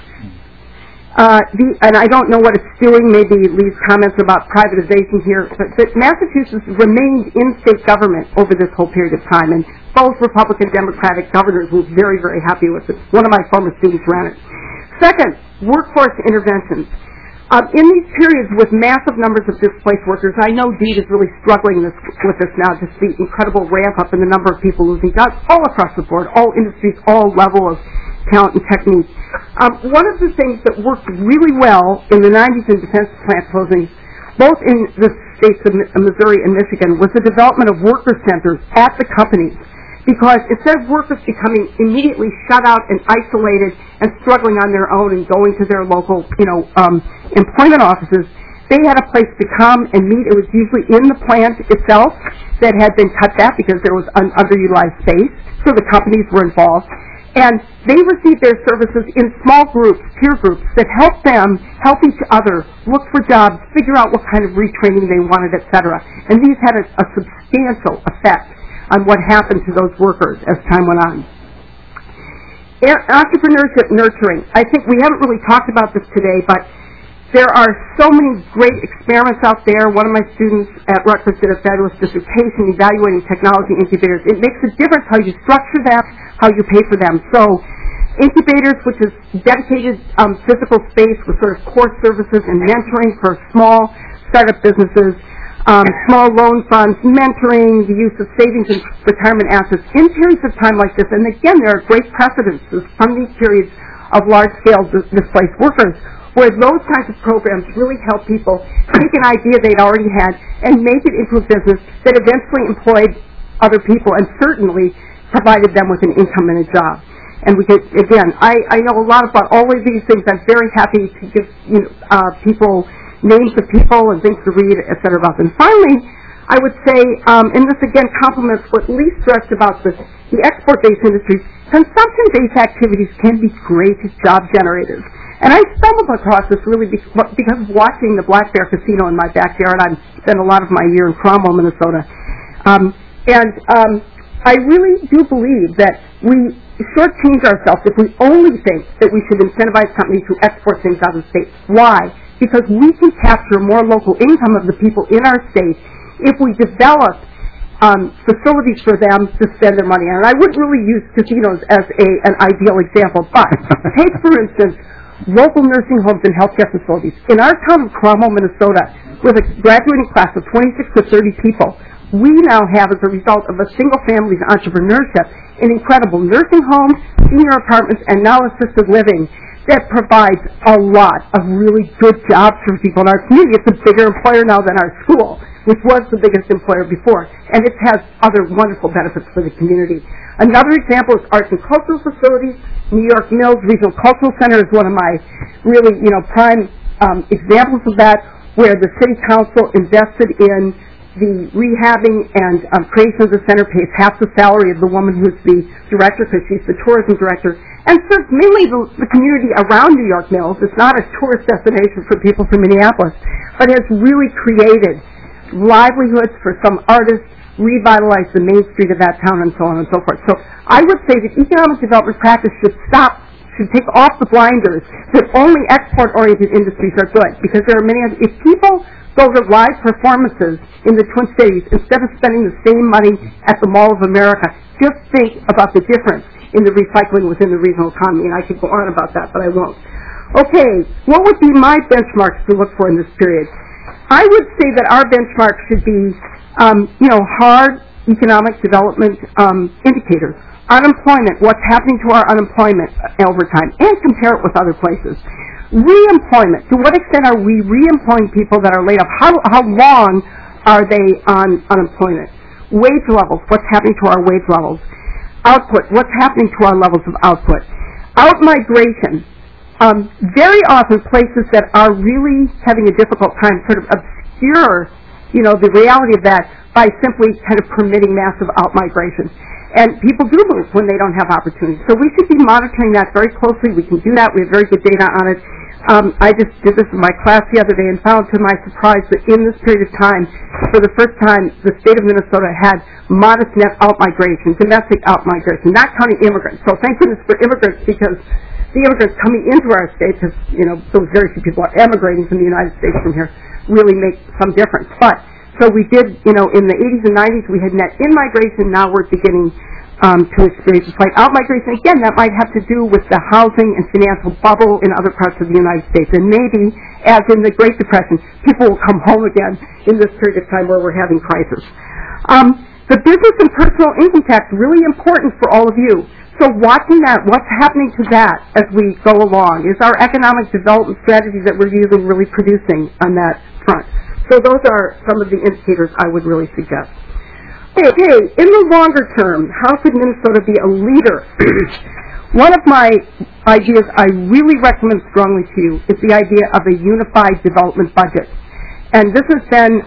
And I don't know what it's doing, maybe Lee's comments about privatization here, but Massachusetts remained in state government over this whole period of time, and both Republican and Democratic governors were very, very happy with it. One of my former students ran it. Second, workforce interventions. In these periods with massive numbers of displaced workers, I know DEED is really struggling with this now, just the incredible ramp up in the number of people losing jobs all across the board, all industries, all level of talent and technique. One of the things that worked really well in the 90s in defense plant closings, both in the states of Missouri and Michigan, was the development of worker centers at the companies. Because instead of workers becoming immediately shut out and isolated and struggling on their own and going to their local, employment offices, they had a place to come and meet. It was usually in the plant itself that had been cut back because there was an underutilized space, so the companies were involved. And they received their services in small groups, peer groups, that helped them help each other, look for jobs, figure out what kind of retraining they wanted, etc. And these had a substantial effect on what happened to those workers as time went on. Entrepreneurship nurturing. I think we haven't really talked about this today, but there are so many great experiments out there. One of my students at Rutgers did a fabulous dissertation evaluating technology incubators. It makes a difference how you structure them, how you pay for them. So incubators, which is dedicated physical space with sort of core services and mentoring for small startup businesses. small loan funds, mentoring, the use of savings and retirement assets in periods of time like this. And again, there are great precedences from these periods of large-scale displaced workers where those kinds of programs really help people take an idea they'd already had and make it into a business that eventually employed other people and certainly provided them with an income and a job. And we could, again, I know a lot about all of these things. I'm very happy to give people names of people and things to read, et cetera, about them. Finally, I would say, and this again complements what Lee stressed about the export-based industries, consumption-based activities can be great job generators. And I stumbled across this really because of watching the Black Bear Casino in my backyard. I've spent a lot of my year in Cromwell, Minnesota. I really do believe that we shortchange ourselves if we only think that we should incentivize companies to export things out of the state. Why? Because we can capture more local income of the people in our state if we develop facilities for them to spend their money on. And I wouldn't really use casinos as an ideal example, but take, for instance, local nursing homes and healthcare facilities. In our town of Cromwell, Minnesota, with a graduating class of 26 to 30 people, we now have, as a result of a single family's entrepreneurship, an incredible nursing home, senior apartments, and now assisted living that provides a lot of really good jobs for people in our community. It's a bigger employer now than our school, which was the biggest employer before, and it has other wonderful benefits for the community. Another example is arts and cultural facilities. New York Mills Regional Cultural Center is one of my really, prime examples of that, where the city council invested in the rehabbing and creation of the center, pays half the salary of the woman who's the director because she's the tourism director, and serves mainly the community around New York Mills. It's not a tourist destination for people from Minneapolis, but has really created livelihoods for some artists, revitalized the main street of that town, and so on and so forth. So I would say that economic development practice should take off the blinders that only export-oriented industries are good, because there are many. If people go to live performances in the Twin Cities instead of spending the same money at the Mall of America, just think about the difference in the recycling within the regional economy, and I could go on about that, but I won't. Okay, what would be my benchmarks to look for in this period? I would say that our benchmarks should be, hard economic development indicators. Unemployment, what's happening to our unemployment over time, and compare it with other places. Reemployment, to what extent are we reemploying people that are laid off? How long are they on unemployment? Wage levels, what's happening to our wage levels? Output, what's happening to our levels of output? Out-migration, very often places that are really having a difficult time sort of obscure, the reality of that by simply kind of permitting massive out-migration. And people do move when they don't have opportunities. So we should be monitoring that very closely. We can do that. We have very good data on it. I just did this in my class the other day and found to my surprise that in this period of time, for the first time, the state of Minnesota had modest net out-migration, domestic out-migration, not counting immigrants. So thank goodness for immigrants, because the immigrants coming into our state, because, those very few people are emigrating from the United States from here, really make some difference. But so we did, in the 80s and 90s, we had net in-migration. Now we're beginning to experience a slight out-migration. Again, that might have to do with the housing and financial bubble in other parts of the United States. And maybe, as in the Great Depression, people will come home again in this period of time where we're having crisis. The business and personal income tax, really important for all of you. So watching that, what's happening to that as we go along? Is our economic development strategies that we're using really producing on that front? So those are some of the indicators I would really suggest. Okay, in the longer term, how could Minnesota be a leader? One of my ideas I really recommend strongly to you is the idea of a unified development budget. And this has been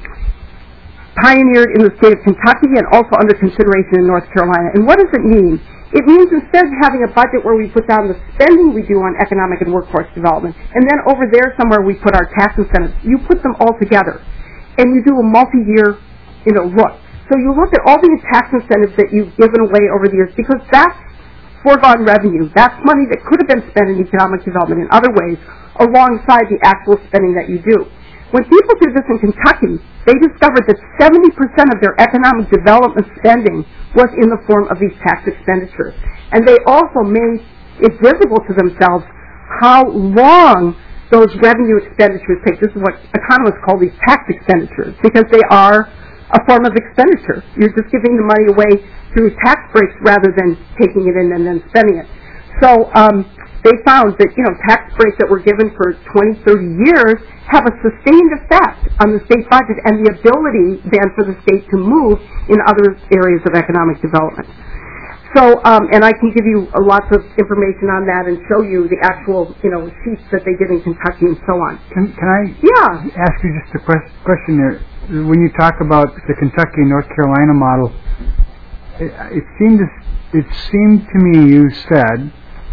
pioneered in the state of Kentucky and also under consideration in North Carolina. And what does it mean? It means instead of having a budget where we put down the spending we do on economic and workforce development, and then over there somewhere we put our tax incentives, you put them all together, and you do a multi-year, look. So you look at all these tax incentives that you've given away over the years, because that's foregone revenue. That's money that could have been spent in economic development in other ways, alongside the actual spending that you do. When people did this in Kentucky, they discovered that 70% of their economic development spending was in the form of these tax expenditures. And they also made it visible to themselves how long those revenue expenditures paid. This is what economists call these tax expenditures, because they are a form of expenditure. You're just giving the money away through tax breaks rather than taking it in and then spending it. So they found that, tax breaks that were given for 20, 30 years have a sustained effect on the state budget and the ability then for the state to move in other areas of economic development. So, and I can give you lots of information on that and show you the actual, sheets that they did in Kentucky and so on. Can I ask you just a question there? When you talk about the Kentucky and North Carolina model, it seemed to me you said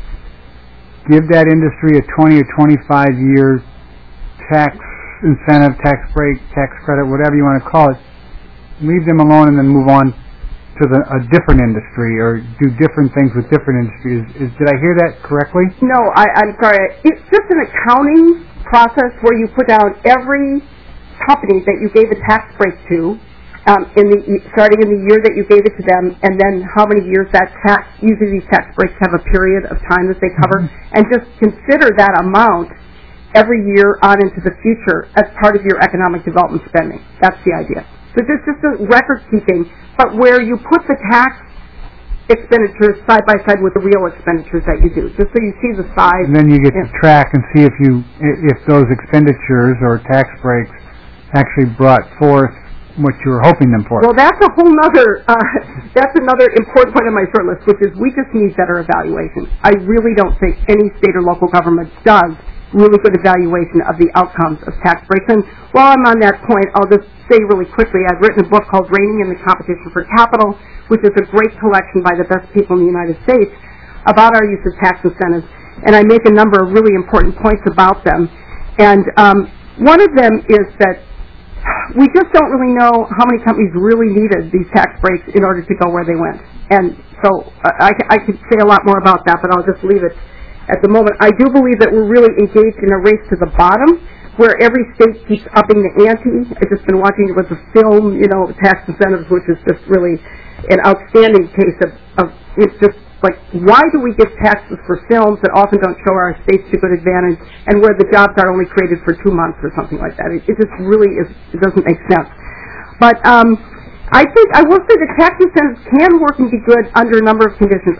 give that industry a 20 or 25 year tax incentive, tax break, tax credit, whatever you want to call it, leave them alone and then move on to a different industry or do different things with different industries. Did I hear that correctly? No, I'm sorry. It's just an accounting process where you put down every company that you gave a tax break to, starting in the year that you gave it to them, and then how many years that tax, usually these tax breaks have a period of time that they cover, and just consider that amount every year on into the future as part of your economic development spending. That's the idea. So there's just a record keeping, but where you put the tax expenditures side by side with the real expenditures that you do, just so you see the size. And then you get to track and see if those expenditures or tax breaks actually brought forth what you were hoping them for. Well, that's a whole nother, that's another important point on my short list, which is we just need better evaluation. I really don't think any state or local government does really good evaluation of the outcomes of tax breaks. And while I'm on that point, I'll just say really quickly, I've written a book called Reining in the Competition for Capital, which is a great collection by the best people in the United States about our use of tax incentives. And I make a number of really important points about them. And one of them is that we just don't really know how many companies really needed these tax breaks in order to go where they went. And so I could say a lot more about that, but I'll just leave it at the moment. I do believe that we're really engaged in a race to the bottom, where every state keeps upping the ante. I've just been watching it with the film, tax incentives, which is just really an outstanding case of it's just like, why do we give taxes for films that often don't show our states to good advantage and where the jobs are only created for 2 months or something like that? It just really is, it doesn't make sense. But I think I will say that tax incentives can work and be good under a number of conditions.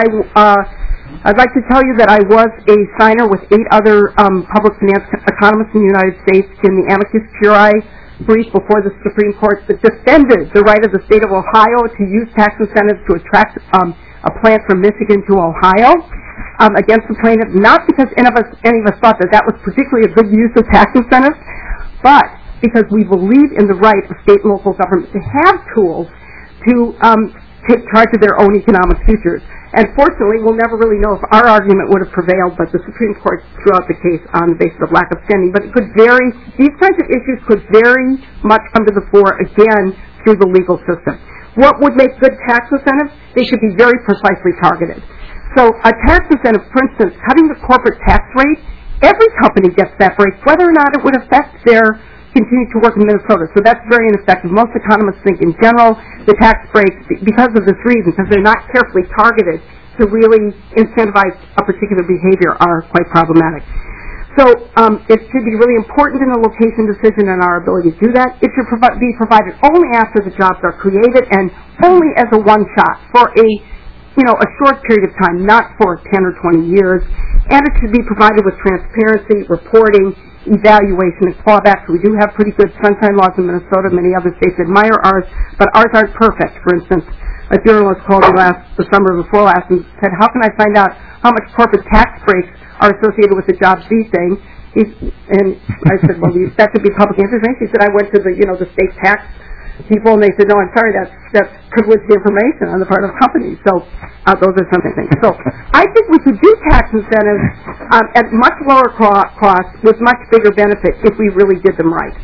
I'd like to tell you that I was a signer with 8 other public finance economists in the United States in the amicus curiae brief before the Supreme Court that defended the right of the state of Ohio to use tax incentives to attract a plant from Michigan to Ohio against the plaintiff, not because any of us thought that was particularly a good use of tax incentives, but because we believe in the right of state and local government to have tools to take charge of their own economic futures. And fortunately, we'll never really know if our argument would have prevailed, but the Supreme Court threw out the case on the basis of lack of standing. But it could vary. These kinds of issues could very much come to the fore, again, through the legal system. What would make good tax incentives? They should be very precisely targeted. So a tax incentive, for instance, cutting the corporate tax rate, every company gets that break, whether or not it would affect their continue to work in Minnesota. So that's very ineffective. Most economists think in general the tax breaks, because of this reason, because they're not carefully targeted to really incentivize a particular behavior, are quite problematic. So it should be really important in a location decision and our ability to do that. It should be provided only after the jobs are created and only as a one-shot for a short period of time, not for 10 or 20 years. And it should be provided with transparency, reporting, evaluation, and clawbacks. We do have pretty good sunshine laws in Minnesota. Many other states admire ours, but ours aren't perfect. For instance, a journalist called me the summer before last and said, how can I find out how much corporate tax breaks are associated with the Job C thing? And I said, well, that should be public information. He said, I went to the state tax people, and they said, no, I'm sorry, that's privileged information on the part of companies. So those are some things. So I think we could do tax incentives at much lower cost with much bigger benefit if we really did them right.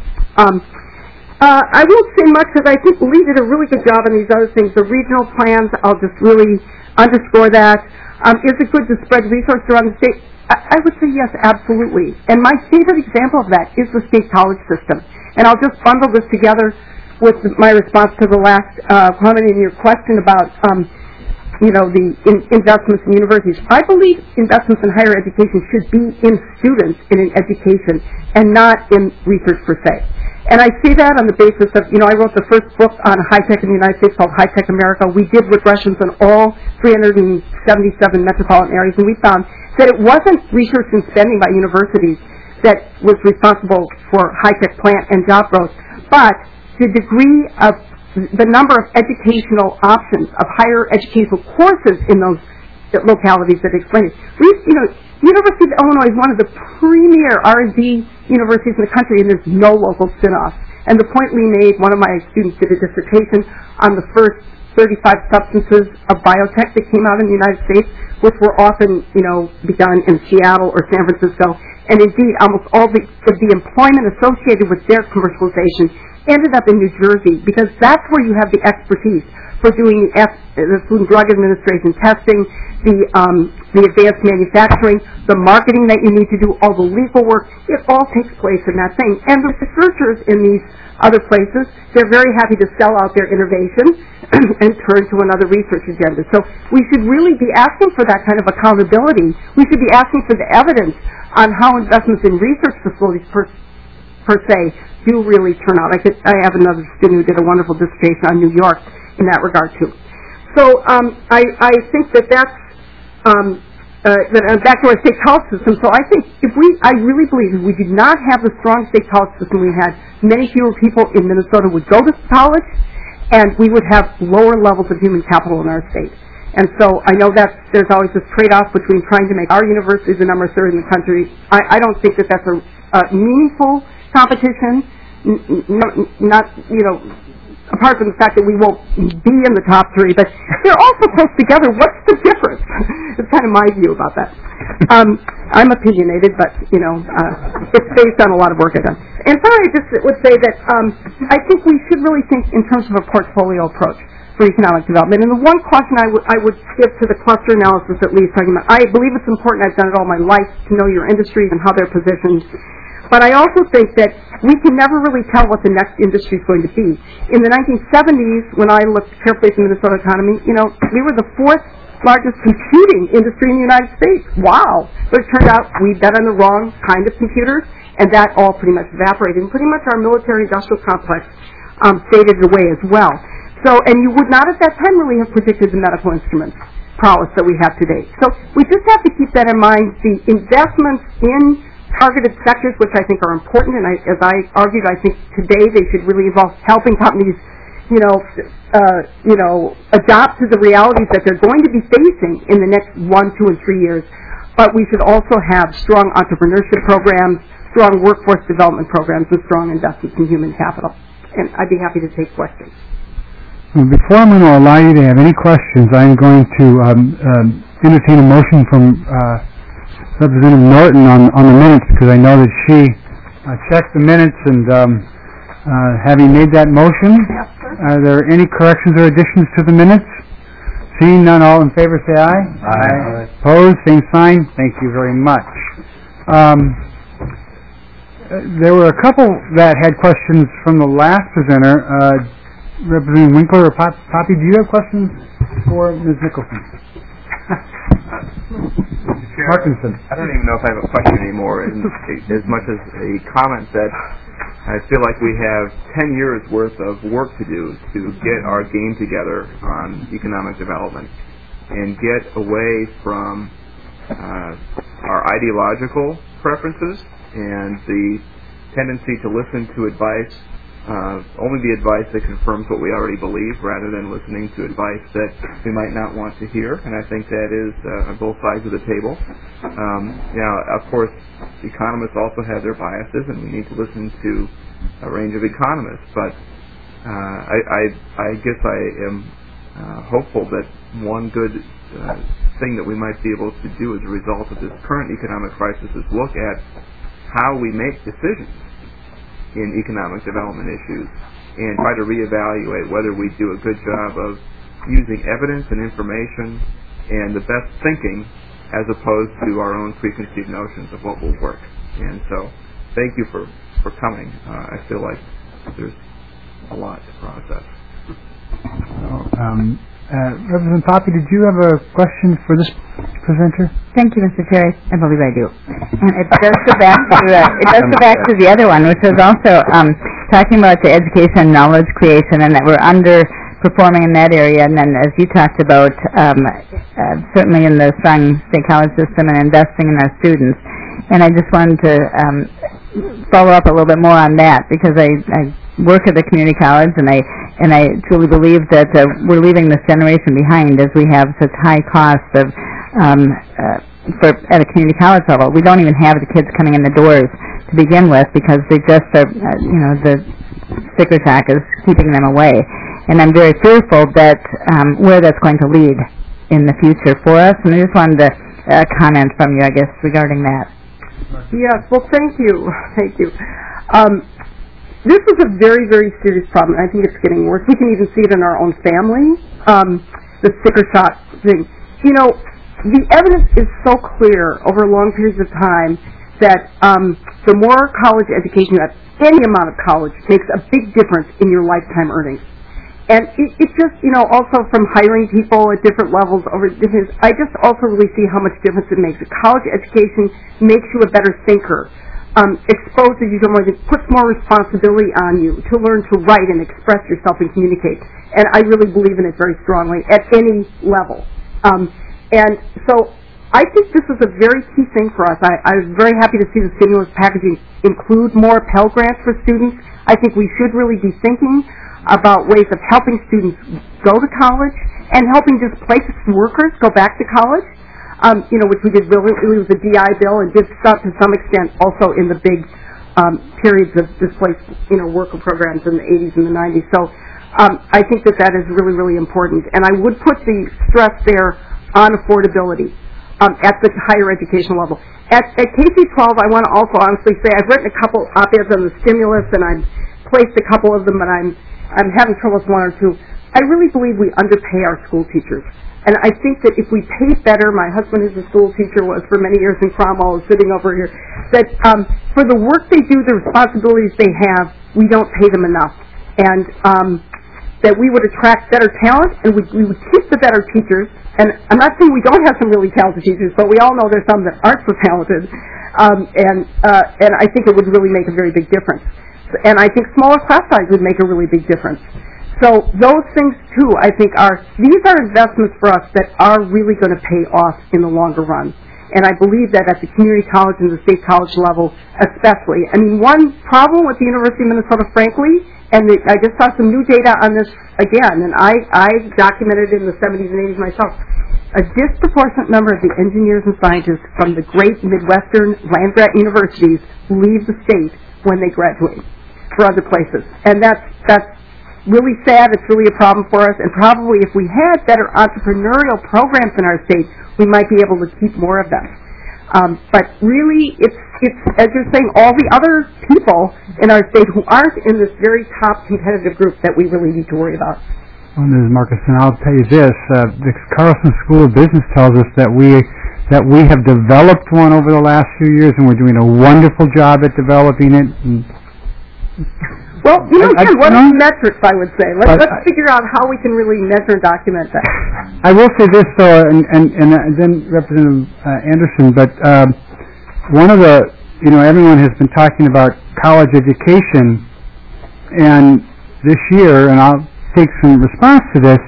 I won't say much because I think Lee did a really good job on these other things. The regional plans, I'll just really underscore that. Is it good to spread resources around the state? I would say yes, absolutely. And my favorite example of that is the state college system. And I'll just bundle this together with my response to the last comment in your question about investments in universities. I believe investments in higher education should be in students and in education and not in research per se. And I see that on the basis of, I wrote the first book on high-tech in the United States called High-Tech America. We did regressions on all 377 metropolitan areas, and we found that it wasn't research and spending by universities that was responsible for high-tech plant and job growth, but the degree of the number of educational options of higher educational courses in those localities that explain it. University of Illinois is one of the premier R&D universities in the country, and there's no local spin-off. And the point we made, one of my students did a dissertation on the first 35 substances of biotech that came out in the United States, which were often, begun in Seattle or San Francisco. And indeed, almost all the employment associated with their commercialization ended up in New Jersey, because that's where you have the expertise for doing the Food and Drug Administration testing, the advanced manufacturing, the marketing that you need to do, all the legal work. It all takes place in that thing. And the researchers in these other places, they're very happy to sell out their innovation and turn to another research agenda. So we should really be asking for that kind of accountability. We should be asking for the evidence on how investments in research facilities per se do really turn out. I have another student who did a wonderful dissertation on New York in that regard too. So I think that's back to our state college system. So I think I really believe if we did not have the strong state college system we had, many fewer people in Minnesota would go to college, and we would have lower levels of human capital in our state. And so I know that there's always this trade-off between trying to make our universities the number third in the country. I don't think that that's a meaningful competition. Not apart from the fact that we won't be in the top three, but they're all so close together. What's the difference? It's kind of my view about that. I'm opinionated, but, it's based on a lot of work I've done. And finally, I just would say that I think we should really think in terms of a portfolio approach for economic development. And the one caution I would give to the cluster analysis, at least, talking about, I believe it's important, I've done it all my life, to know your industries and how they're positioned. But I also think that we can never really tell what the next industry is going to be. In the 1970s, when I looked carefully at the Minnesota economy, we were the fourth largest computing industry in the United States. Wow. But it turned out we bet on the wrong kind of computers, and that all pretty much evaporated. And pretty much our military-industrial complex faded away as well. So, and you would not at that time really have predicted the medical instruments prowess that we have today. So we just have to keep that in mind. The investments in targeted sectors, which I think are important, and as I argued, I think today they should really involve helping companies, adapt to the realities that they're going to be facing in the next 1, 2, and 3 years. But we should also have strong entrepreneurship programs, strong workforce development programs, and strong investments in human capital. And I'd be happy to take questions. Before I'm going to allow you to have any questions, I'm going to entertain a motion from Representative Norton on the minutes, because I know that she checked the minutes, and having made that motion, are there any corrections or additions to the minutes? Seeing none, all in favor say aye. Aye. Opposed, same sign. Thank you very much. There were a couple that had questions from the last presenter. Representative Winkler or Poppy, do you have questions for Ms. Nicholson? Markinson. I don't even know if I have a question anymore, as much as a comment that I feel like we have 10 years worth of work to do to get our game together on economic development and get away from our ideological preferences and the tendency to listen to advice, only the advice that confirms what we already believe, rather than listening to advice that we might not want to hear. And I think that is on both sides of the table. Of course, economists also have their biases, and we need to listen to a range of economists. But I guess I am hopeful that one good thing that we might be able to do as a result of this current economic crisis is look at how we make decisions in economic development issues and try to reevaluate whether we do a good job of using evidence and information and the best thinking as opposed to our own preconceived notions of what will work. And so thank you for coming. I feel like there's a lot to process. Representative Poppy, did you have a question for this presenter? Thank you, Mr. Terry. I believe I do. And it does go back to the other one, which was also talking about the education and knowledge creation, and that we're underperforming in that area. And then, as you talked about, certainly in the strong state college system and investing in our students. And I just wanted to follow up a little bit more on that, because I work at the community college, and I truly believe that we're leaving this generation behind, as we have such high costs of at a community college level. We don't even have the kids coming in the doors to begin with, because they just are, the sticker shock is keeping them away. And I'm very fearful that where that's going to lead in the future for us. And I just wanted to comment from you, I guess, regarding that. Yes, well, thank you. Thank you. This is a very, very serious problem. I think it's getting worse. We can even see it in our own family, the sticker shock thing. You know, the evidence is so clear over long periods of time that the more college education you have, any amount of college makes a big difference in your lifetime earnings. And it just, also from hiring people at different levels over different, I just also really see how much difference it makes. A college education makes you a better thinker. Exposes you to more, puts more responsibility on you to learn to write and express yourself and communicate. And I really believe in it very strongly at any level. And so I think this is a very key thing for us. I was very happy to see the stimulus packaging include more Pell Grants for students. I think we should really be thinking about ways of helping students go to college and helping displaced workers go back to college. Which we did really with the DI bill, and did stuff to some extent also in the big periods of displaced, worker programs in the 80s and the 90s. So I think that is really, really important. And I would put the stress there on affordability at the higher education level. At KC-12, I want to also honestly say I've written a couple op-eds on the stimulus, and I've placed a couple of them, and I'm having trouble with one or two. I really believe we underpay our school teachers. And I think that if we paid better, my husband is a school teacher, was for many years in Cromwell, sitting over here, that for the work they do, the responsibilities they have, we don't pay them enough. And that we would attract better talent, and we would keep the better teachers. And I'm not saying we don't have some really talented teachers, but we all know there's some that aren't so talented. And I think it would really make a very big difference. And I think smaller class size would make a really big difference. So those things, too, I think these are investments for us that are really going to pay off in the longer run. And I believe that at the community college and the state college level especially. I mean, one problem with the University of Minnesota, frankly, and I just saw some new data on this again, and I documented it in the 70s and 80s myself, a disproportionate number of the engineers and scientists from the great Midwestern land-grant universities leave the state when they graduate for other places. And that's really sad. It's really a problem for us, and probably if we had better entrepreneurial programs in our state, we might be able to keep more of them. But really, it's as you're saying, all the other people in our state who aren't in this very top competitive group that we really need to worry about. Well, Ms. Markuson, I'll tell you this: the Carlson School of Business tells us that we have developed one over the last few years, and we're doing a wonderful job at developing it. Well, what are the metrics, I would say? Let's figure out how we can really measure and document that. I will say this, though, and then Representative Anderson, but one of the, everyone has been talking about college education, and this year, and I'll take some response to this,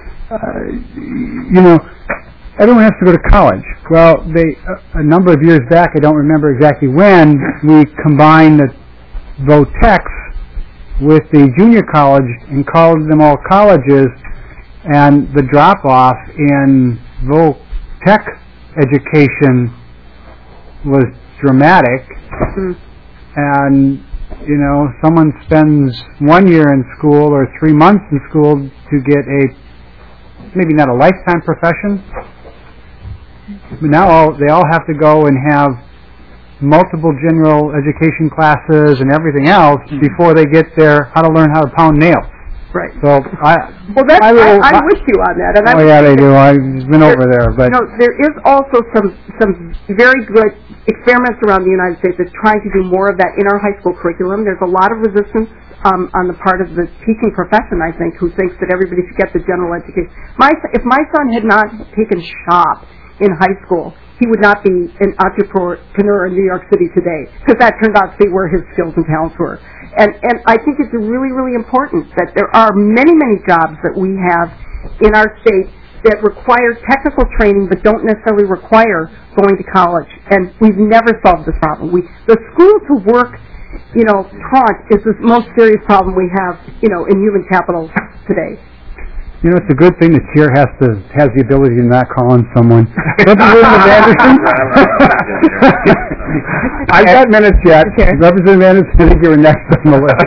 everyone has to go to college. Well, a number of years back, I don't remember exactly when, we combined the VOTEX with the junior college and called them all colleges, and the drop-off in VOTEC education was dramatic. And, someone spends 1 year in school or 3 months in school to get maybe not a lifetime profession, but now they all have to go and have multiple general education classes and everything else before they get how to learn how to pound nails. Right. So Well, that's, I'm with you on that. And yeah, they do. I've been over there, but there is also some very good experiments around the United States that's trying to do more of that in our high school curriculum. There's a lot of resistance on the part of the teaching profession, I think, who thinks that everybody should get the general education. If my son had not taken shop in high school, he would not be an entrepreneur in New York City today, because that turned out to be where his skills and talents were. And I think it's really, really important that there are many, many jobs that we have in our state that require technical training but don't necessarily require going to college. And we've never solved this problem. The school to work, tranche is the most serious problem we have, in human capital today. it's a good thing the chair has the ability to not call on someone. Representative Anderson? I've got minutes yet. Representative Anderson, I think you were next on the list.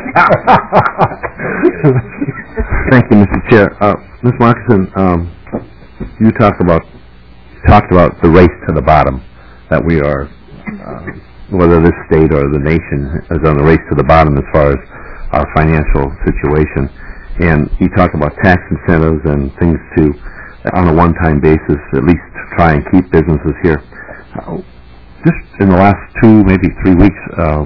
Thank you, Mr. Chair. Ms. Markinson, you talked about the race to the bottom, that we are, whether this state or the nation is on the race to the bottom as far as our financial situation. And you talk about tax incentives and things to, on a one-time basis, at least try and keep businesses here. Just in the last 2, maybe 3 weeks,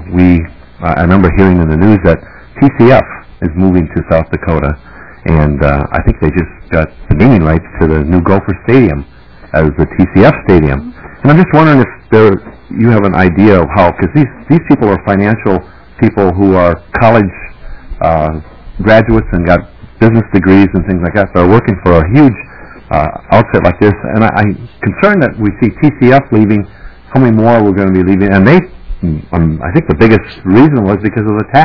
I remember hearing in the news that TCF is moving to South Dakota, and I think they just got the naming rights to the new Gopher Stadium as the TCF Stadium. And I'm just wondering if you have an idea of how, because these people are financial people who are college graduates and got business degrees and things like that. They're working for a huge outfit like this, and I'm concerned that we see TCF leaving. How many more we're going to be leaving? And I think the biggest reason was because of the tax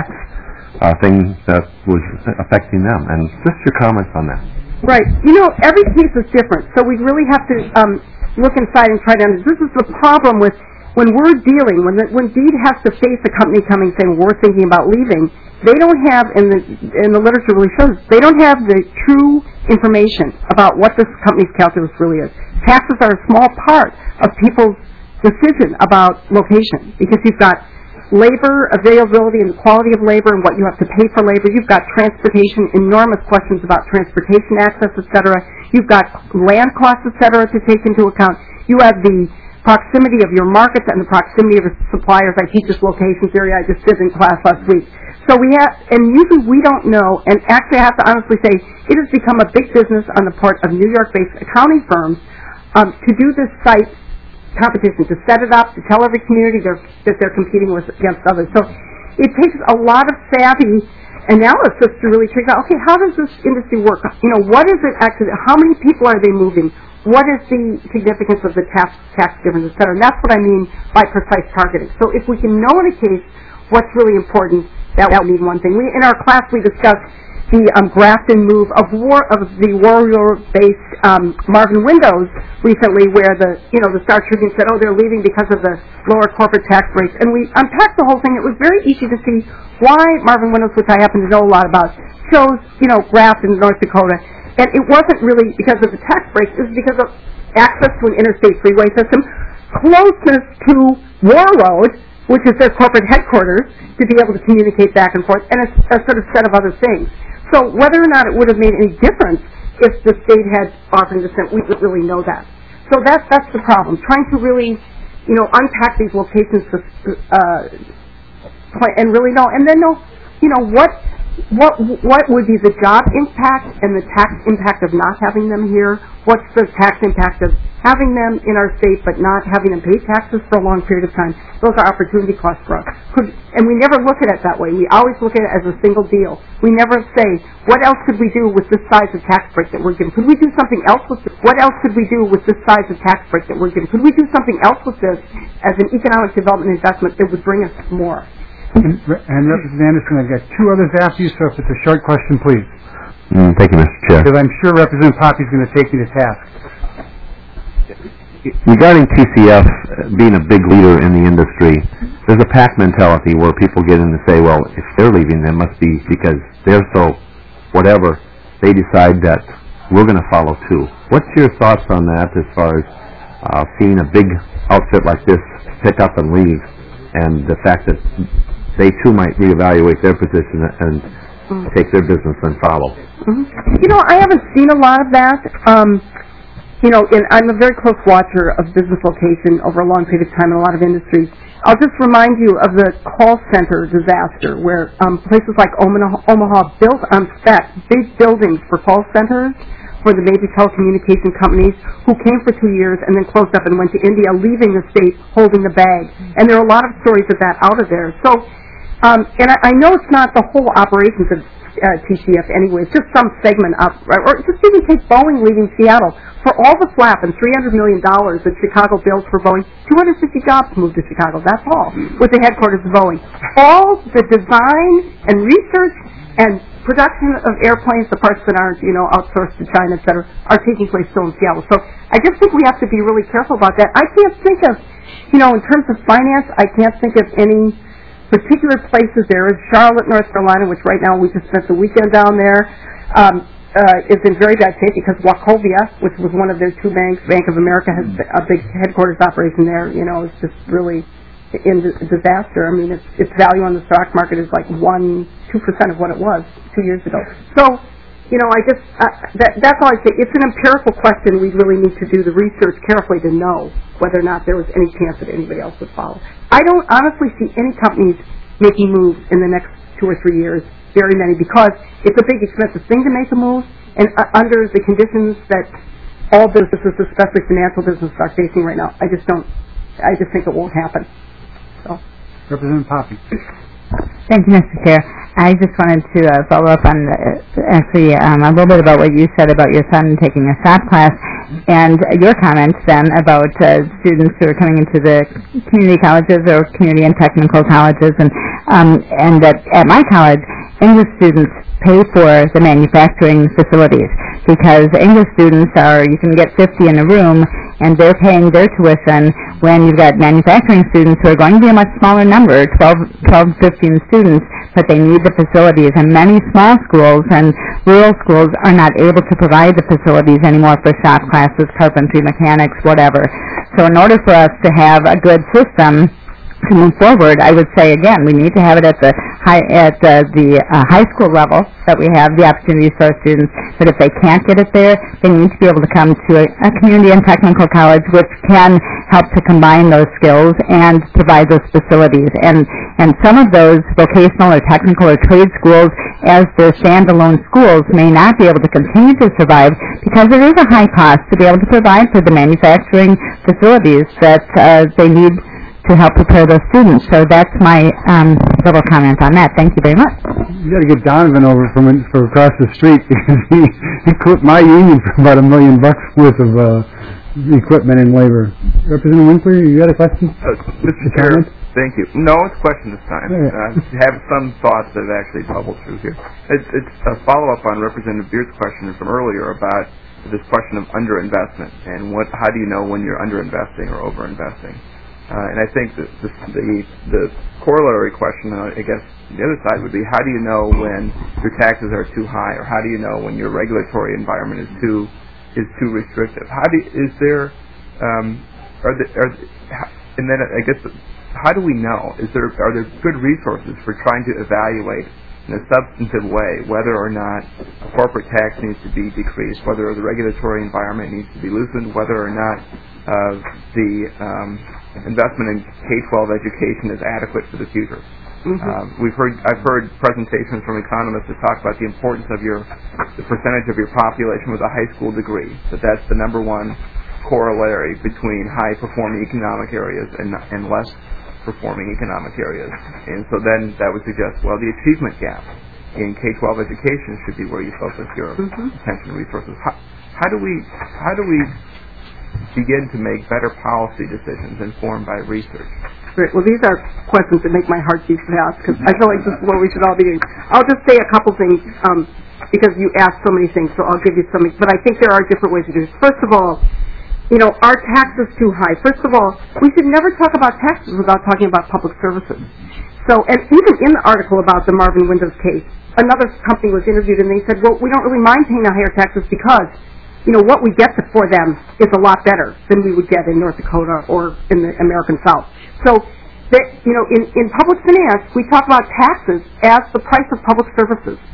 thing that was affecting them. And just your comments on that. Right. Every case is different, so we really have to look inside and try to understand. This is the problem with when we're dealing, when Deed has to face a company coming saying we're thinking about leaving. They don't have, and the literature really shows, they don't have the true information about what this company's calculus really is. Taxes are a small part of people's decision about location, because you've got labor availability and the quality of labor and what you have to pay for labor. You've got transportation, enormous questions about transportation access, etc. You've got land costs, etc. to take into account. You have the proximity of your markets and the proximity of your suppliers. I teach this location theory I just did in class last week. So and usually we don't know, and actually I have to honestly say, it has become a big business on the part of New York-based accounting firms to do this site competition, to set it up, to tell every community that they're competing against others. So it takes a lot of savvy analysis to really figure out, okay, how does this industry work? What is it actually, how many people are they moving? What is the significance of the tax difference, et cetera? And that's what I mean by precise targeting. So if we can know in a case what's really important, that would mean one thing. In our class, we discussed the Grafton move of the Warrior-based Marvin Windows recently, where the Star Tribune said, they're leaving because of the lower corporate tax rates. And we unpacked the whole thing. It was very easy to see why Marvin Windows, which I happen to know a lot about, chose, Grafton, North Dakota. And it wasn't really because of the tax breaks. It was because of access to an interstate freeway system, closeness to War Road, which is their corporate headquarters, to be able to communicate back and forth, and a sort of set of other things. So whether or not it would have made any difference if the state had offered dissent, we don't really know that. So that's the problem, trying to really, unpack these locations and really know, and then know, what would be the job impact and the tax impact of not having them here? What's the tax impact of having them in our state but not having them pay taxes for a long period of time? Those are opportunity costs for us. And we never look at it that way. We always look at it as a single deal. We never say, what else could we do with this size of tax break that we're given? Could we do something else with this? What else could we do with this size of tax break that we're given? Could we do something else with this as an economic development investment that would bring us more? And Representative Anderson, I've got 2 others after you, so if it's a short question, please. Thank you, Mr. Chair. Because I'm sure Representative Poppy's going to take you to task. Regarding TCF being a big leader in the industry, there's a pack mentality where people get in to say, well, if they're leaving, it must be because they're so whatever, they decide that we're going to follow too. What's your thoughts on that as far as seeing a big outfit like this pick up and leave, and the fact that they too might reevaluate their position and take their business and follow. You know, I haven't seen a lot of that. You know, and I'm a very close watcher of business location over a long period of time in a lot of industries. I'll just remind you of the call center disaster where places like Omaha built on spec big buildings for call centers for the major telecommunication companies who came for 2 years and then closed up and went to India, leaving the state holding the bag. And there are a lot of stories of that out of there. So, and I know it's not the whole operations of TCF anyway. It's just some segment up, or just even take Boeing leaving Seattle. For all the flap and $300 million that Chicago built for Boeing, 250 jobs moved to Chicago. That's all, with the headquarters of Boeing. All the design and research and production of airplanes, the parts that aren't, you know, outsourced to China, et cetera, are taking place still in Seattle. So I just think we have to be really careful about that. I can't think of, you know, in terms of finance, I can't think of any particular places. There is Charlotte, North Carolina, which right now we just spent the weekend down there. Is in very bad shape because Wachovia, which was one of their two banks, Bank of America, has a big headquarters operation there. You know, it's just really in disaster. I mean, its value on the stock market is like 2% of what it was 2 years ago. So, you know, I just that's all I say. It's an empirical question. We really need to do the research carefully to know whether or not there was any chance that anybody else would follow. I don't honestly see any companies making moves in the next 2 or 3 years. Very many, because it's a big, expensive thing to make a move, and under the conditions that all businesses, especially financial businesses, are facing right now, I just think it won't happen. So, Representative Poppy. Thank you, Mr. Chair. I just wanted to follow up on a little bit about what you said about your son taking a SOP class, and your comments then about students who are coming into the community colleges or community and technical colleges, and that at my college, English students pay for the manufacturing facilities because English students you can get 50 in a room and they're paying their tuition when you've got manufacturing students who are going to be a much smaller number, 12, 15 students, but they need the facilities. And many small schools and rural schools are not able to provide the facilities anymore for shop classes, carpentry, mechanics, whatever. So in order for us to have a good system to move forward, I would say again, we need to have it at the high school level that we have the opportunities for our students. But if they can't get it there, they need to be able to come to a community and technical college, which can help to combine those skills and provide those facilities. And some of those vocational or technical or trade schools, as their standalone schools, may not be able to continue to survive because it is a high cost to be able to provide for the manufacturing facilities that they need to help prepare those students. So that's my little comment on that. Thank you very much. You got to get Donovan over from across the street because he quit my union for about $1 million worth of equipment and labor. Representative Winkler, you got a question? Mr. Chair, thank you. No, it's a question this time. I have some thoughts that have actually bubbled through here. It's a follow-up on Representative Beard's question from earlier about this question of underinvestment and how do you know when you're underinvesting or overinvesting. And I think that the corollary question, I guess, the other side would be, how do you know when your taxes are too high, or how do you know when your regulatory environment is too restrictive? And then I guess, how do we know? Are there good resources for trying to evaluate in a substantive way whether or not a corporate tax needs to be decreased, whether the regulatory environment needs to be loosened, whether or not the investment in K-12 education is adequate for the future? I've heard presentations from economists that talk about the importance of the percentage of your population with a high school degree. That's the number one corollary between high-performing economic areas and less performing economic areas. And so then that would suggest, well, the achievement gap in K-12 education should be where you focus your attention and resources. How do we begin to make better policy decisions informed by research? Great. Well, these are questions that make my heart beat fast because I feel like this is where we should all be doing. I'll just say a couple things because you asked so many things, so I'll give you some. But I think there are different ways to do this. First of all, you know, are taxes too high? First of all, we should never talk about taxes without talking about public services. So, and even in the article about the Marvin Windows case, another company was interviewed and they said, well, we don't really mind paying the higher taxes because, you know, what we get for them is a lot better than we would get in North Dakota or in the American South. So, that, you know, in public finance, we talk about taxes as the price of public services.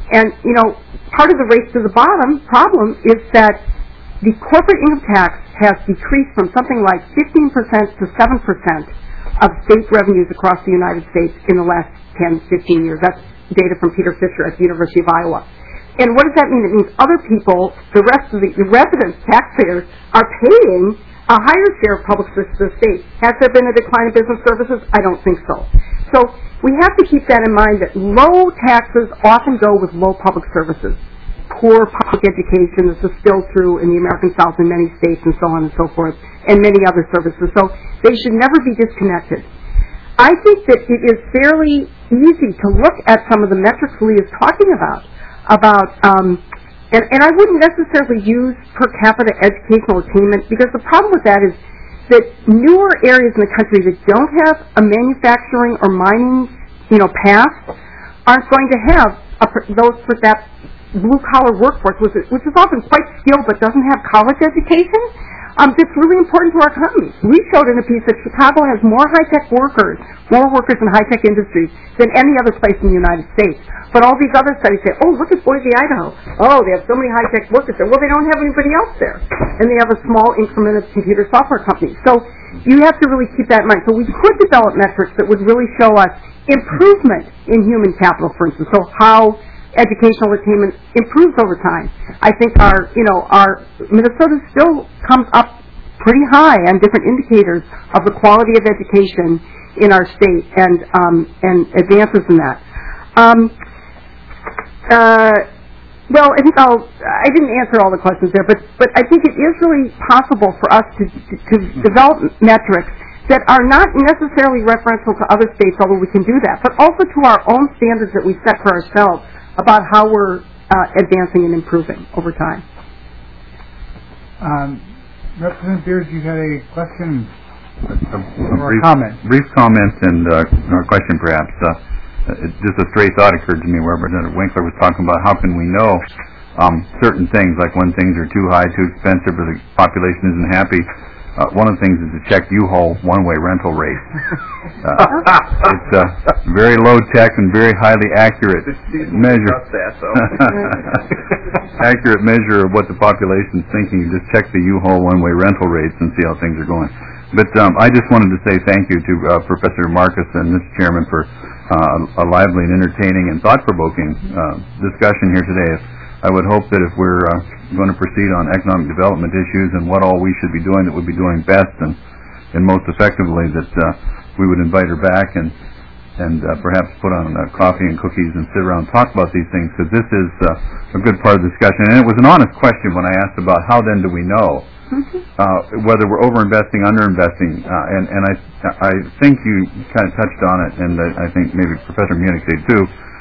And, part of the race to the bottom problem is that the corporate income tax has decreased from something like 15% to 7% of state revenues across the United States in the last 10, 15 years. That's data from Peter Fisher at the University of Iowa. And what does that mean? It means other people, the rest of the residents, taxpayers, are paying a higher share of public services to the state. Has there been a decline in business services? I don't think so. So we have to keep that in mind, that low taxes often go with low public services. Poor public education is still true in the American South in many states and so on and so forth, and many other services. So they should never be disconnected. I think that it is fairly easy to look at some of the metrics Lee is talking about and I wouldn't necessarily use per capita educational attainment, because the problem with that is that newer areas in the country that don't have a manufacturing or mining, path aren't going to have those for that blue-collar workforce, which is often quite skilled but doesn't have college education. That's really important to our economy. We showed in a piece that Chicago has more high-tech workers, in high-tech industries than any other place in the United States. But all these other studies say, oh, look at Boise, Idaho. Oh, they have so many high-tech workers there. Well, they don't have anybody else there. And they have a small increment of computer software companies. So you have to really keep that in mind. So we could develop metrics that would really show us improvement in human capital, for instance. So how educational attainment improves over time. I think our Minnesota still comes up pretty high on different indicators of the quality of education in our state and advances in that. Well, I didn't answer all the questions there, but I think it is really possible for us to develop metrics that are not necessarily referential to other states, although we can do that, but also to our own standards that we set for ourselves about how we're advancing and improving over time. Representative Beers, you had a question or a comment? Brief comment and a question, perhaps. Just a stray thought occurred to me where Representative Winkler was talking about how can we know certain things, like when things are too high, too expensive, or the population isn't happy. One of the things is to check U-Haul one-way rental rate. It's very low-tech and very highly accurate measure. Accurate measure of what the population's thinking. You just check the U-Haul one-way rental rates and see how things are going. But I just wanted to say thank you to Professor Marcus and Mr. Chairman for a lively and entertaining and thought-provoking discussion here today. I would hope that if we're going to proceed on economic development issues and what all we should be doing that would be doing best and most effectively, that we would invite her back and perhaps put on coffee and cookies and sit around and talk about these things, because this is a good part of the discussion. And it was an honest question when I asked about how then do we know whether we're over-investing, under-investing, and I think you kind of touched on it, and I think maybe Professor Munich did too.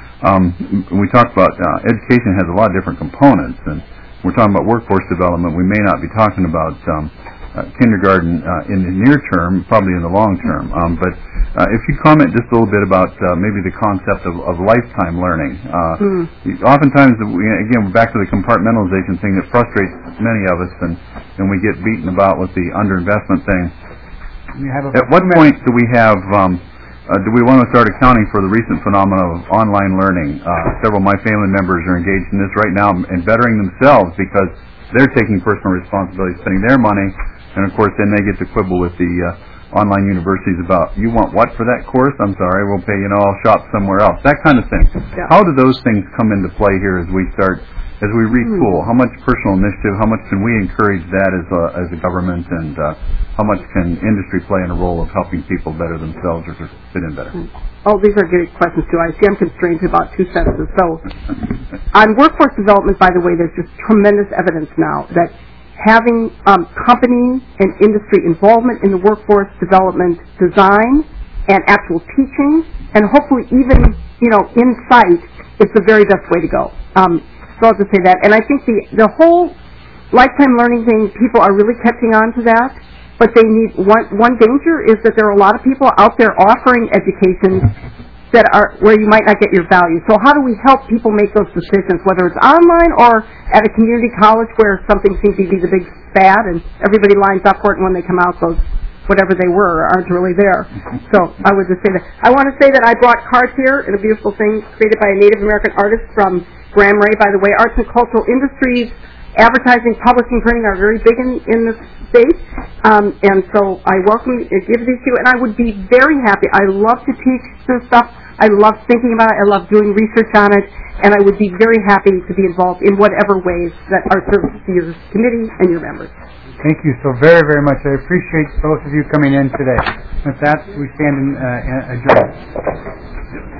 We talked about education has a lot of different components, and we're talking about workforce development. We may not be talking about kindergarten in the near term, probably in the long term. But if you comment just a little bit about maybe the concept of lifetime learning. Oftentimes, again, back to the compartmentalization thing that frustrates many of us, and we get beaten about with the underinvestment thing. At what point do we have... do we want to start accounting for the recent phenomenon of online learning? Several of my family members are engaged in this right now and bettering themselves because they're taking personal responsibility, spending their money, and of course then they get to quibble with the online universities about, you want what for that course? I'm sorry, we'll pay, I'll shop somewhere else. That kind of thing. Yeah. How do those things come into play here as we retool? How much personal initiative, how much can we encourage that as a government, and how much can industry play in a role of helping people better themselves or to fit in better? Oh, these are good questions, too. I see I'm constrained to about 2 sentences. So, on workforce development, by the way, there's just tremendous evidence now that having company and industry involvement in the workforce development design and actual teaching, and hopefully even, insight, is the very best way to go. So I'll just say that. And I think the whole lifetime learning thing, people are really catching on to that. But they need one danger is that there are a lot of people out there offering education that are where you might not get your value. So how do we help people make those decisions, whether it's online or at a community college where something seems to be the big fad and everybody lines up for it, and when they come out, those whatever they were aren't really there. So I would just say that. I want to say that I brought cards here in a beautiful thing created by a Native American artist from Graham Ray, by the way. Arts and cultural industries, advertising, publishing, printing are very big in the state, and so I give these to you, and I would be very happy. I love to teach this stuff. I love thinking about it. I love doing research on it, and I would be very happy to be involved in whatever ways that are service to your committee and your members. Thank you so very, very much. I appreciate both of you coming in today. With that, we stand adjourned.